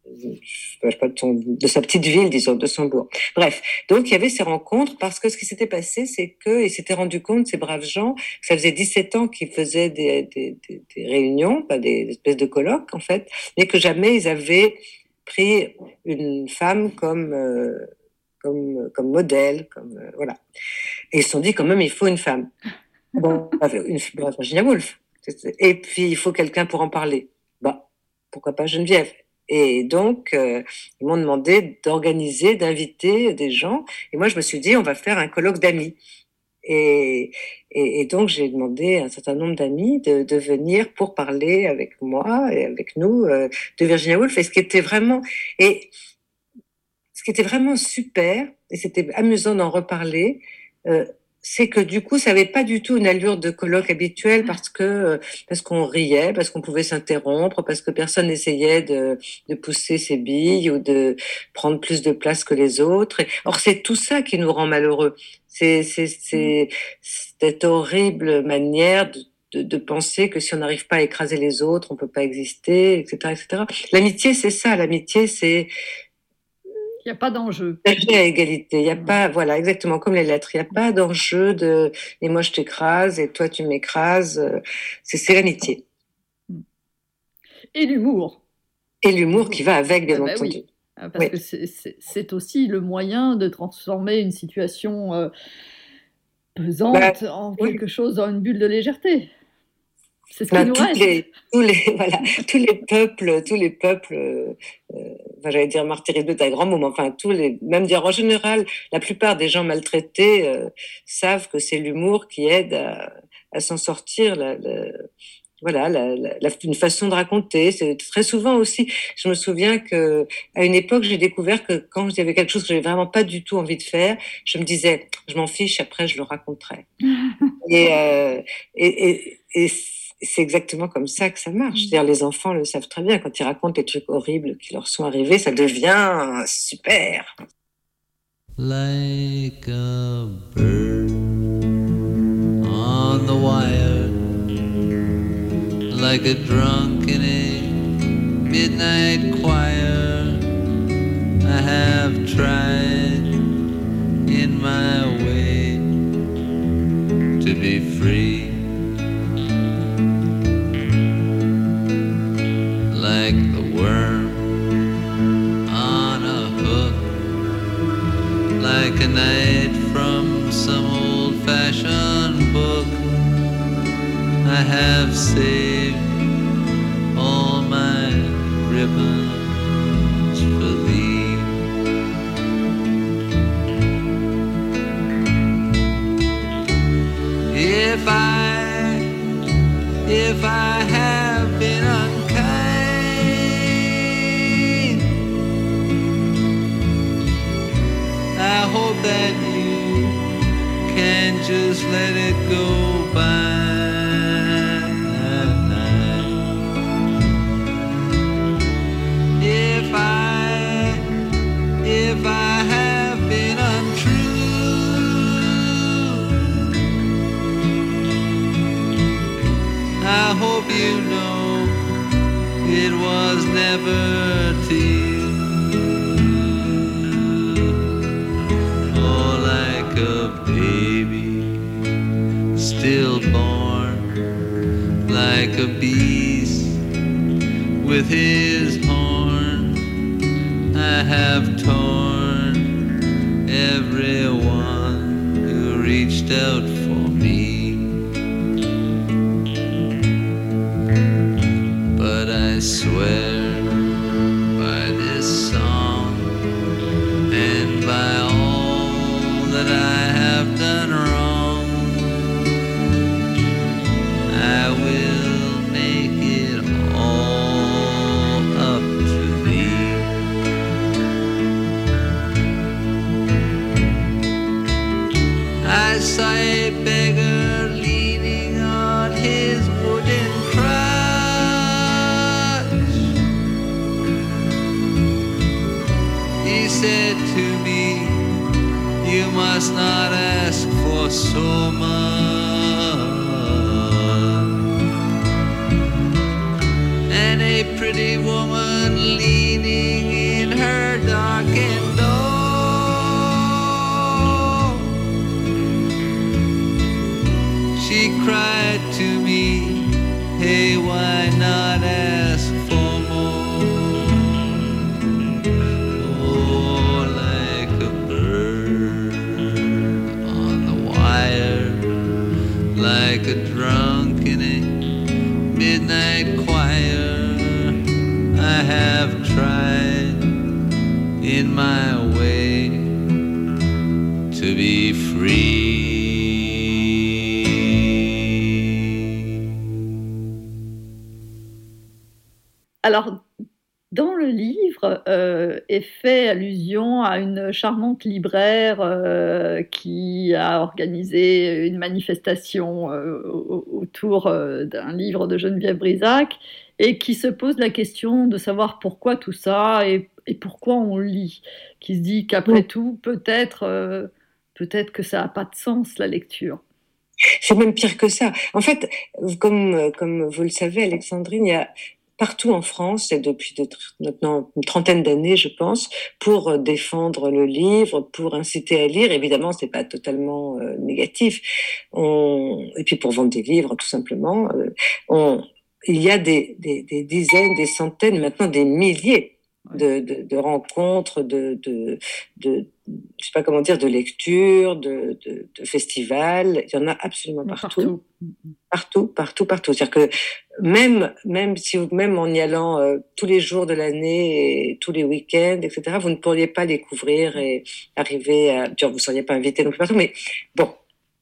je sais pas, de, son, de sa petite ville, disons, de son bourg. Bref, donc il y avait ces rencontres parce que ce qui s'était passé, c'est qu'ils s'étaient rendus compte, ces braves gens, que ça faisait dix-sept ans qu'ils faisaient des, des, des, des réunions, pas des espèces de colloques en fait, mais que jamais ils avaient pris une femme comme, euh, comme, comme modèle, comme, euh, voilà. Et ils se sont dit quand même, il faut une femme. Bon, une, bref, Virginia Woolf. Et puis, il faut quelqu'un pour en parler. Bah, pourquoi pas Geneviève? Et donc, euh, ils m'ont demandé d'organiser, d'inviter des gens. Et moi, je me suis dit, on va faire un colloque d'amis. Et, et, et donc, j'ai demandé à un certain nombre d'amis de, de venir pour parler avec moi et avec nous euh, de Virginia Woolf. Et ce qui était vraiment, et ce qui était vraiment super, et c'était amusant d'en reparler, euh, c'est que du coup, ça n'avait pas du tout une allure de colloque habituel parce que parce qu'on riait, parce qu'on pouvait s'interrompre, parce que personne n'essayait de, de pousser ses billes ou de prendre plus de place que les autres. Or, c'est tout ça qui nous rend malheureux. C'est, c'est, c'est cette horrible manière de, de, de penser que si on n'arrive pas à écraser les autres, on peut pas exister, et cetera, et cetera. L'amitié, c'est ça. L'amitié, c'est il n'y a pas d'enjeu. Partager à égalité. Il n'y a pas, voilà, exactement comme les lettres. Il n'y a pas d'enjeu de et moi je t'écrase et toi tu m'écrases. C'est, c'est l'amitié. Et l'humour. Et l'humour qui va avec, bien ah bah entendu. Oui. Parce oui. que c'est, c'est, c'est aussi le moyen de transformer une situation euh, pesante bah, en quelque oui. chose, dans une bulle de légèreté. C'est ce qui bah, nous reste. Les, tous les voilà, tous les peuples, tous les peuples. Euh, enfin, j'allais dire martyrisés, c'est un grand mot, mais enfin tous les, même dire en général, la plupart des gens maltraités euh, savent que c'est l'humour qui aide à, à s'en sortir. La, la, voilà, la, la, la, une façon de raconter. C'est très souvent aussi. Je me souviens que à une époque, j'ai découvert que quand il y avait quelque chose que j'avais vraiment pas du tout envie de faire, je me disais, je m'en fiche, après je le raconterai. et, euh, et, et, et c'est exactement comme ça que ça marche. C'est-à-dire, les enfants le savent très bien. Quand ils racontent les trucs horribles qui leur sont arrivés, ça devient super. Like a bird on the wire, like a drunk in a midnight choir, I have tried in my way to be free. Like the worm on a hook, like a knight from some old-fashioned book, I have saved all my ribbons for thee. If I, if I have been unkind, I hope that you can just let it go by. If I, if I have been untrue, I hope you know it was never to you. Stillborn, like a beast with his horn, I have torn everyone who reached out for me. But I swear by this song and by all that I have done wrong, I will make it all up to thee. I saw a beggar leaning on his wooden crutch. He said to me, you must not ask for so much. And a a pretty woman leaning in her darkened door. She cried to me, hey, why not ask for more? Oh, like a bird on the wire, like a drunk in a midnight choir, I have tried in my way to be free. Alors, dans le livre euh, est fait allusion à une charmante libraire euh, qui a organisé une manifestation euh, autour euh, d'un livre de Geneviève Brisac et qui se pose la question de savoir pourquoi tout ça et, et pourquoi on lit. Qui se dit qu'après tout, peut-être, euh, peut-être que ça n'a pas de sens, la lecture. C'est même pire que ça. En fait, comme, comme vous le savez, Alexandrine, il y a partout en France, et depuis de, maintenant une trentaine d'années, je pense, pour défendre le livre, pour inciter à lire. Évidemment, c'est pas totalement euh, négatif. On, et puis pour vendre des livres, tout simplement. Euh, on, il y a des, des, des dizaines, des centaines, maintenant des milliers de, de, de rencontres, de, de, de, je sais pas comment dire, de lectures, de, de, de festivals. Il y en a absolument partout. Partout, partout, partout, partout. C'est-à-dire que même, même si vous, même en y allant euh, tous les jours de l'année et tous les week-ends, et cetera, vous ne pourriez pas les couvrir et arriver à, genre, vous ne seriez pas invité non plus partout, mais bon.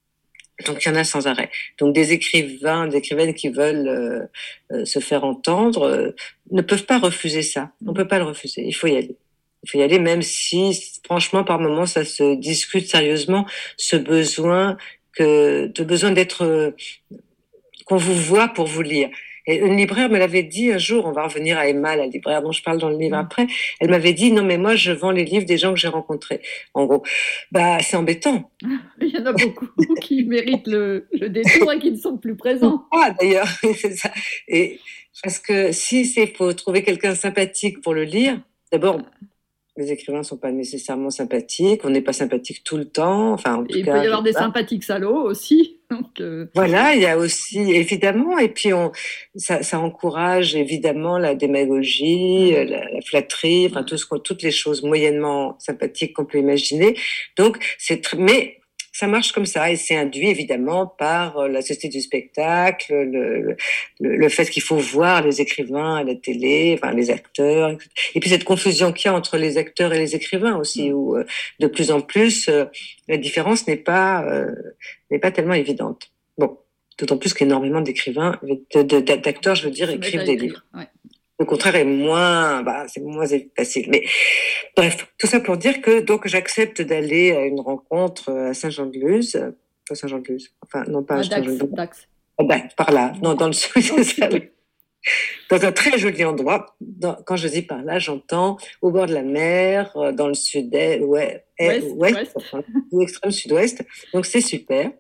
Donc, il y en a sans arrêt. Donc, des écrivains, des écrivaines qui veulent euh, euh, se faire entendre euh, ne peuvent pas refuser ça. On ne peut pas le refuser. Il faut y aller. Il faut y aller, même si, franchement, par moments, ça se discute sérieusement, ce besoin que, de besoin d'être, euh, qu'on vous voit pour vous lire. Et une libraire me l'avait dit un jour, on va revenir à Emma, la libraire dont je parle dans le livre après, elle m'avait dit, non mais moi je vends les livres des gens que j'ai rencontrés. En gros, bah c'est embêtant. Il y en a beaucoup qui méritent le, le détour et qui ne sont plus présents. Ah d'ailleurs, c'est ça. Et parce que si c'est faut trouver quelqu'un sympathique pour le lire, d'abord, les écrivains ne sont pas nécessairement sympathiques, on n'est pas sympathique tout le temps. Enfin, en tout il cas, peut y avoir des pas. sympathiques salauds aussi. Donc, euh... Voilà, il y a aussi, évidemment, et puis on, ça, ça encourage évidemment la démagogie, mmh. la, la flatterie, enfin tout ce qu'on, toutes les choses moyennement sympathiques qu'on peut imaginer. Donc, c'est très, mais ça marche comme ça et c'est induit évidemment par la société du spectacle, le, le, le fait qu'il faut voir les écrivains à la télé, enfin les acteurs, et puis cette confusion qu'il y a entre les acteurs et les écrivains aussi, où euh, de plus en plus euh, la différence n'est pas euh, n'est pas tellement évidente. Bon, d'autant plus qu'énormément d'écrivains, de, de, d'acteurs, je veux dire, écrivent des livres. Ouais. Au contraire, est moins, bah, c'est moins facile. Mais bref, tout ça pour dire que donc j'accepte d'aller à une rencontre à Saint-Jean-de-Luz, pas Saint-Jean-de-Luz, enfin non pas à Saint-Jean-de-Luz, Dax. Oh, ben, par là, non, dans le sud, c'est ça, oui. Dans un très joli endroit. Dans, quand je dis par là, j'entends au bord de la mer, dans le sud-est, ouais, ouest, ouest, ouest. Enfin, l'extrême sud-ouest. Donc c'est super.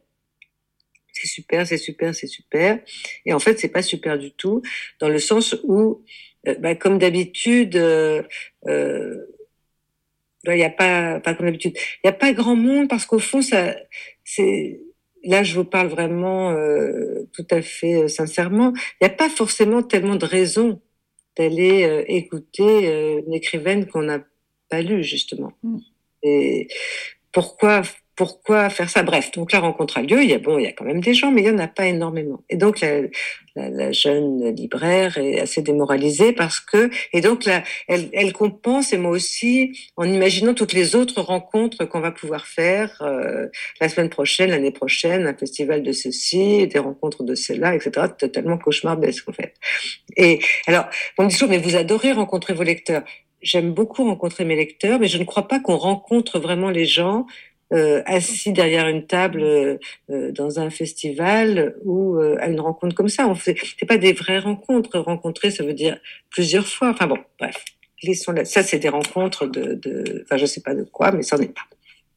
C'est super, c'est super, c'est super. Et en fait, c'est pas super du tout, dans le sens où, euh, bah, comme d'habitude, euh, euh, il y a pas, pas comme d'habitude, il y a pas grand monde parce qu'au fond, ça, c'est, là, je vous parle vraiment euh, tout à fait euh, sincèrement. Il n'y a pas forcément tellement de raisons d'aller euh, écouter euh, une écrivaine qu'on n'a pas lue, justement. Mm. Et pourquoi Pourquoi faire ça? Bref, donc la rencontre a lieu. Il y a bon, il y a quand même des gens, mais il y en a pas énormément. Et donc la, la, la jeune libraire est assez démoralisée parce que, et donc là, elle, elle compense, et moi aussi, en imaginant toutes les autres rencontres qu'on va pouvoir faire euh, la semaine prochaine, l'année prochaine, un festival de ceci, des rencontres de cela, et cetera. Totalement cauchemardesque en fait. Et alors, on me dit toujours, mais vous adorez rencontrer vos lecteurs. J'aime beaucoup rencontrer mes lecteurs, mais je ne crois pas qu'on rencontre vraiment les gens Euh, assis derrière une table euh, dans un festival ou euh, à une rencontre comme ça. On fait, c'est pas des vraies rencontres. Rencontrer, ça veut dire plusieurs fois. Enfin bon, bref. Laissons là. Ça, c'est des rencontres de, de, enfin, je sais pas de quoi, mais ça n'en est pas.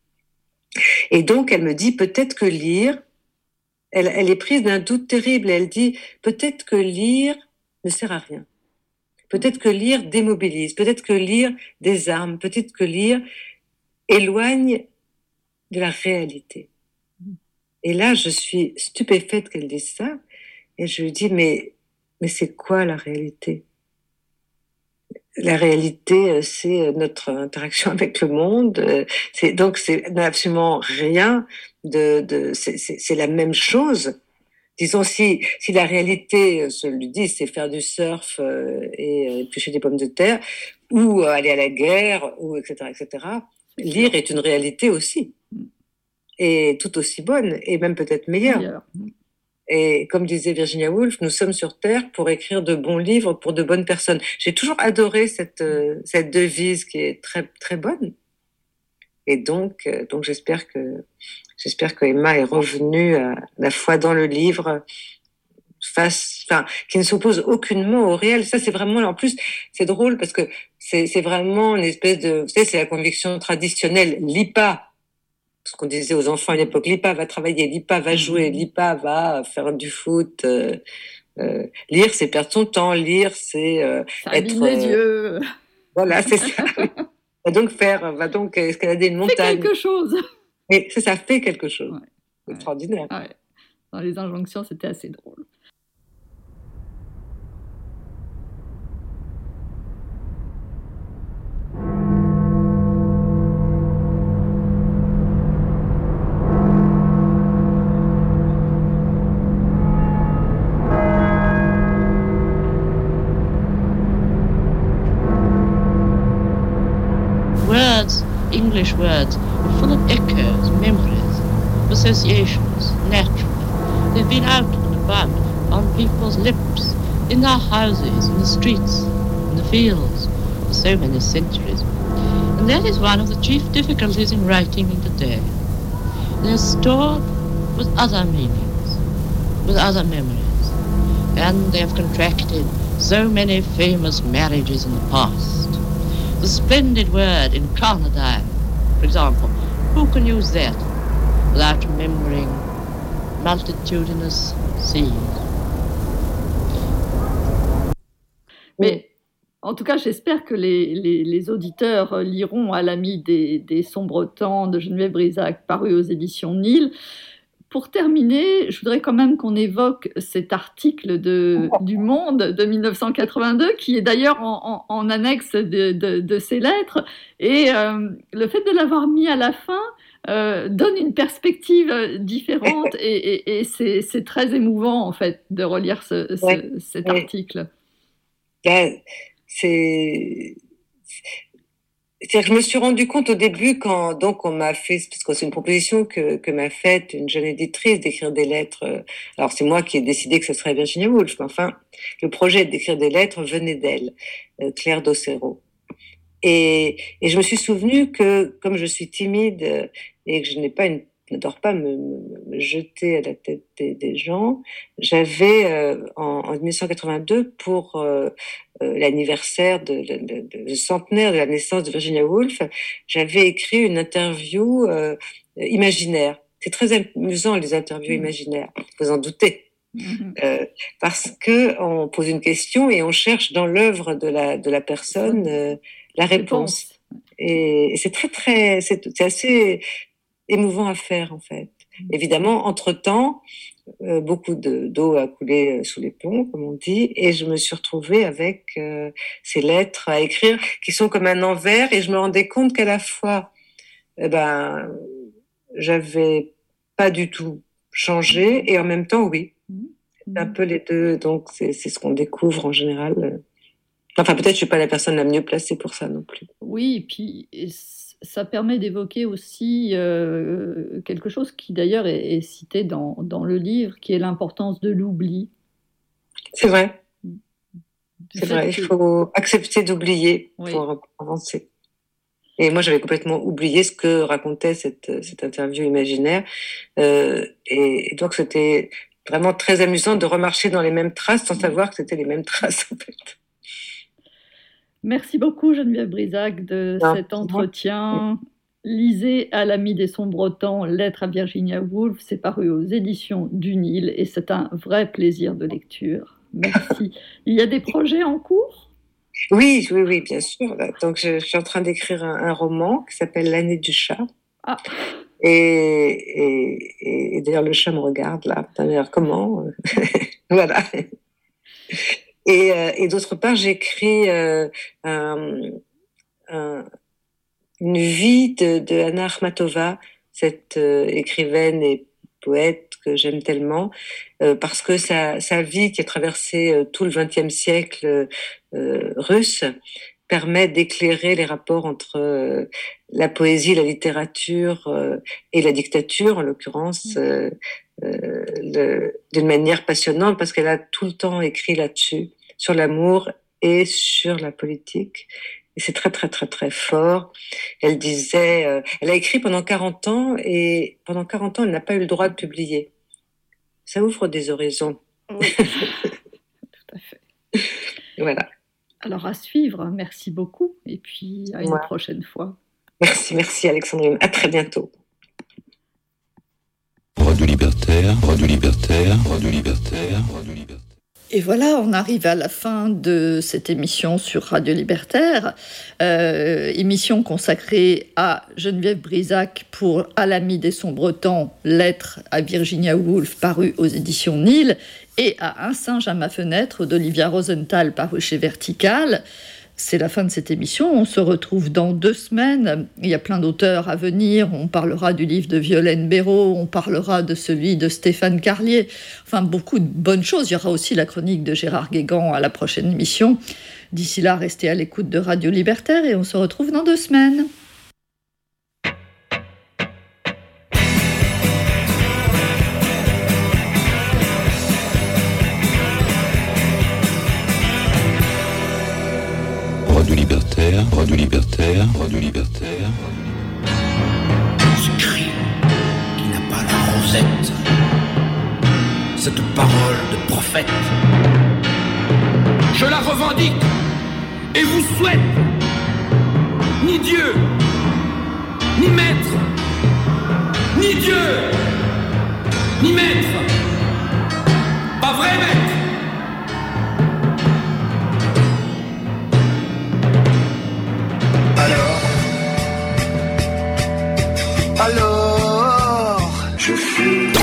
Et donc, elle me dit, peut-être que lire, elle, elle est prise d'un doute terrible. Elle dit, peut-être que lire ne sert à rien. Peut-être que lire démobilise, peut-être que lire désarme, peut-être que lire éloigne de la réalité. Et là, je suis stupéfaite qu'elle dise ça. Et je lui dis, mais, mais c'est quoi la réalité ? La réalité, c'est notre interaction avec le monde. C'est, donc, c'est absolument rien de, de c'est, c'est, c'est la même chose. Disons, si, si la réalité, je le dis, c'est faire du surf euh, et éplucher des pommes de terre, ou aller à la guerre, ou et cetera, et cetera, lire est une réalité aussi. Et tout aussi bonne, et même peut-être meilleure. Meilleur. Et comme disait Virginia Woolf, nous sommes sur Terre pour écrire de bons livres pour de bonnes personnes. J'ai toujours adoré cette, euh, cette devise qui est très, très bonne. Et donc, euh, donc j'espère que, j'espère que Emma est revenue à la foi dans le livre, face, enfin, qui ne s'oppose aucunement au réel. Ça, c'est vraiment, en plus, c'est drôle parce que c'est, c'est vraiment une espèce de, vous savez, c'est la conviction traditionnelle. Lis pas. Ce qu'on disait aux enfants à l'époque, lis pas, va travailler, lis pas, va jouer, lis pas, va faire du foot. Euh, euh, lire, c'est perdre son temps. Lire, c'est euh, ça être. Ça les yeux. Voilà, c'est ça. Va donc faire, va donc escalader une montagne. Fais quelque chose. Et ça, ça fait quelque chose. Ouais. C'est extraordinaire. Ouais. Dans les injonctions, c'était assez drôle. English words are full of echoes, memories, associations, naturally. They've been out and about on people's lips, in their houses, in the streets, in the fields, for so many centuries. And that is one of the chief difficulties in writing in today. They're stored with other meanings, with other memories, and they have contracted so many famous marriages in the past. The splendid word incarnadine, for example, who can use that without remembering multitudinous seas? Mais en tout cas, j'espère que les, les, les auditeurs liront À l'ami des, des sombres temps de Geneviève Brisac, paru aux éditions Nil. Pour terminer, je voudrais quand même qu'on évoque cet article de, du Monde de dix-neuf cent quatre-vingt-deux, qui est d'ailleurs en, en, en annexe de, de, de ces lettres. Et euh, le fait de l'avoir mis à la fin euh, donne une perspective différente et, et, et c'est, c'est très émouvant, en fait, de relire ce, ce, ouais, cet ouais. article. Là, c'est... C'est-à-dire que je me suis rendu compte au début quand donc on m'a fait, parce que c'est une proposition que, que m'a faite une jeune éditrice d'écrire des lettres. Alors c'est moi qui ai décidé que ce serait Virginia Woolf, mais enfin le projet d'écrire des lettres venait d'elle, Claire Docero. Et, et je me suis souvenu que comme je suis timide et que je n'ai pas une n'adore pas me, me, me jeter à la tête des, des gens. J'avais euh, en, en dix-neuf cent quatre-vingt-deux pour euh, euh, l'anniversaire de, de, de, de, de centenaire de la naissance de Virginia Woolf, j'avais écrit une interview euh, imaginaire. C'est très amusant les interviews imaginaires, vous en doutez. Mm-hmm. Euh, parce que on pose une question et on cherche dans l'œuvre de la de la personne euh, la réponse. Et, et c'est très très c'est, c'est assez émouvant à faire en fait. Évidemment, entre-temps, euh, beaucoup de, d'eau a coulé sous les ponts, comme on dit, et je me suis retrouvée avec euh, ces lettres à écrire qui sont comme un envers, et je me rendais compte qu'à la fois, eh ben, j'avais pas du tout changé, et en même temps, oui. C'est un peu les deux, donc c'est, c'est ce qu'on découvre en général. Enfin, peut-être je suis pas la personne la mieux placée pour ça non plus. Oui, et puis ça permet d'évoquer aussi euh, quelque chose qui d'ailleurs est, est cité dans, dans le livre, qui est l'importance de l'oubli. C'est vrai. Du C'est vrai, que... il faut accepter d'oublier oui. pour avancer. Et moi, j'avais complètement oublié ce que racontait cette, cette interview imaginaire. Euh, et, et donc, c'était vraiment très amusant de remarcher dans les mêmes traces sans savoir que c'était les mêmes traces, en fait. Merci beaucoup Geneviève Brisac de non, cet entretien. Lisez À l'ami des sombres temps, Lettre à Virginia Woolf, c'est paru aux éditions du Nil et c'est un vrai plaisir de lecture. Merci. Il y a des projets en cours ? Oui, oui, oui, bien sûr. Donc, je, je suis en train d'écrire un, un roman qui s'appelle L'année du chat. Ah. Et, et, et d'ailleurs, le chat me regarde là. D'ailleurs, comment Voilà. Et, euh, et d'autre part, j'écris euh, un, un, une vie de, de Anna Akhmatova, cette euh, écrivaine et poète que j'aime tellement, euh, parce que sa, sa vie qui a traversé euh, tout le vingtième siècle euh, russe permet d'éclairer les rapports entre euh, la poésie, la littérature euh, et la dictature, en l'occurrence, euh, euh, le, d'une manière passionnante, parce qu'elle a tout le temps écrit là-dessus, sur l'amour et sur la politique. Et c'est très, très, très, très fort. Elle disait, euh, elle a écrit pendant quarante ans, et pendant quarante ans, elle n'a pas eu le droit de publier. Ça ouvre des horizons. Oui. Tout à fait. Voilà. Alors, à suivre. Merci beaucoup. Et puis, à une ouais. prochaine fois. Merci, merci Alexandrine. À très bientôt. Radio Libertaire, Radio Libertaire, Radio Libertaire, Radio Libertaire. Et voilà, on arrive à la fin de cette émission sur Radio Libertaire, euh, émission consacrée à Geneviève Brisac pour À l'ami des sombres temps, lettre à Virginia Woolf, paru aux éditions Nil, et à Un singe à ma fenêtre d'Olivia Rosenthal, paru chez Vertical. C'est la fin de cette émission. On se retrouve dans deux semaines. Il y a plein d'auteurs à venir. On parlera du livre de Violaine Béraud. On parlera de celui de Stéphane Carlier. Enfin, beaucoup de bonnes choses. Il y aura aussi la chronique de Gérard Guégan à la prochaine émission. D'ici là, restez à l'écoute de Radio Libertaire et on se retrouve dans deux semaines. Radio Libertaire, Radio Libertaire, Radio Libertaire. Ce cri qui n'a pas la rosette, cette parole de prophète, je la revendique et vous souhaite ni Dieu, ni maître, ni Dieu, ni maître, pas vrai maître. Alors, je fuis.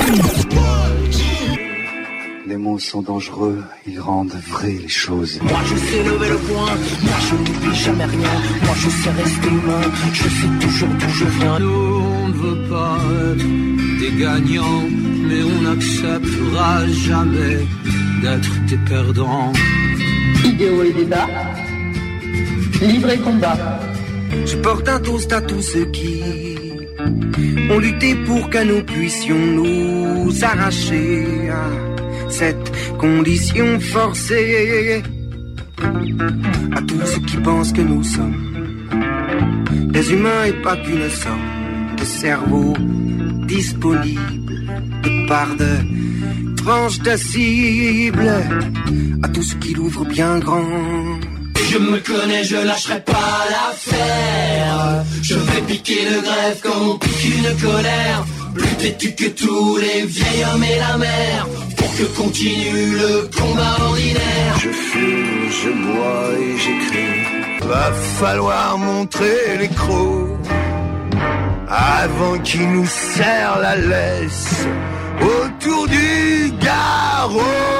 Les mots sont dangereux, ils rendent vraies les choses. Moi je sais lever le poing, moi je n'oublie jamais rien. Moi je sais rester humain, je sais toujours d'où je viens. Nous on ne veut pas être des gagnants, mais on n'acceptera jamais d'être des perdants. Idéaux et débat, livre et combat. Je porte un toast à tous ceux qui ont lutté pour que nous puissions nous arracher à cette condition forcée. À tous ceux qui pensent que nous sommes des humains et pas qu'une somme de cerveaux disponibles de part de tranches de cible. À tous ceux qui l'ouvrent bien grand. Je me connais, je lâcherai pas l'affaire. Je vais piquer le greffe comme on pique une colère. Plus têtu que tous les vieils hommes et la mer, pour que continue le combat ordinaire. Je fume, je bois et j'écris. Va falloir montrer les crocs avant qu'ils nous serrent la laisse autour du garrot.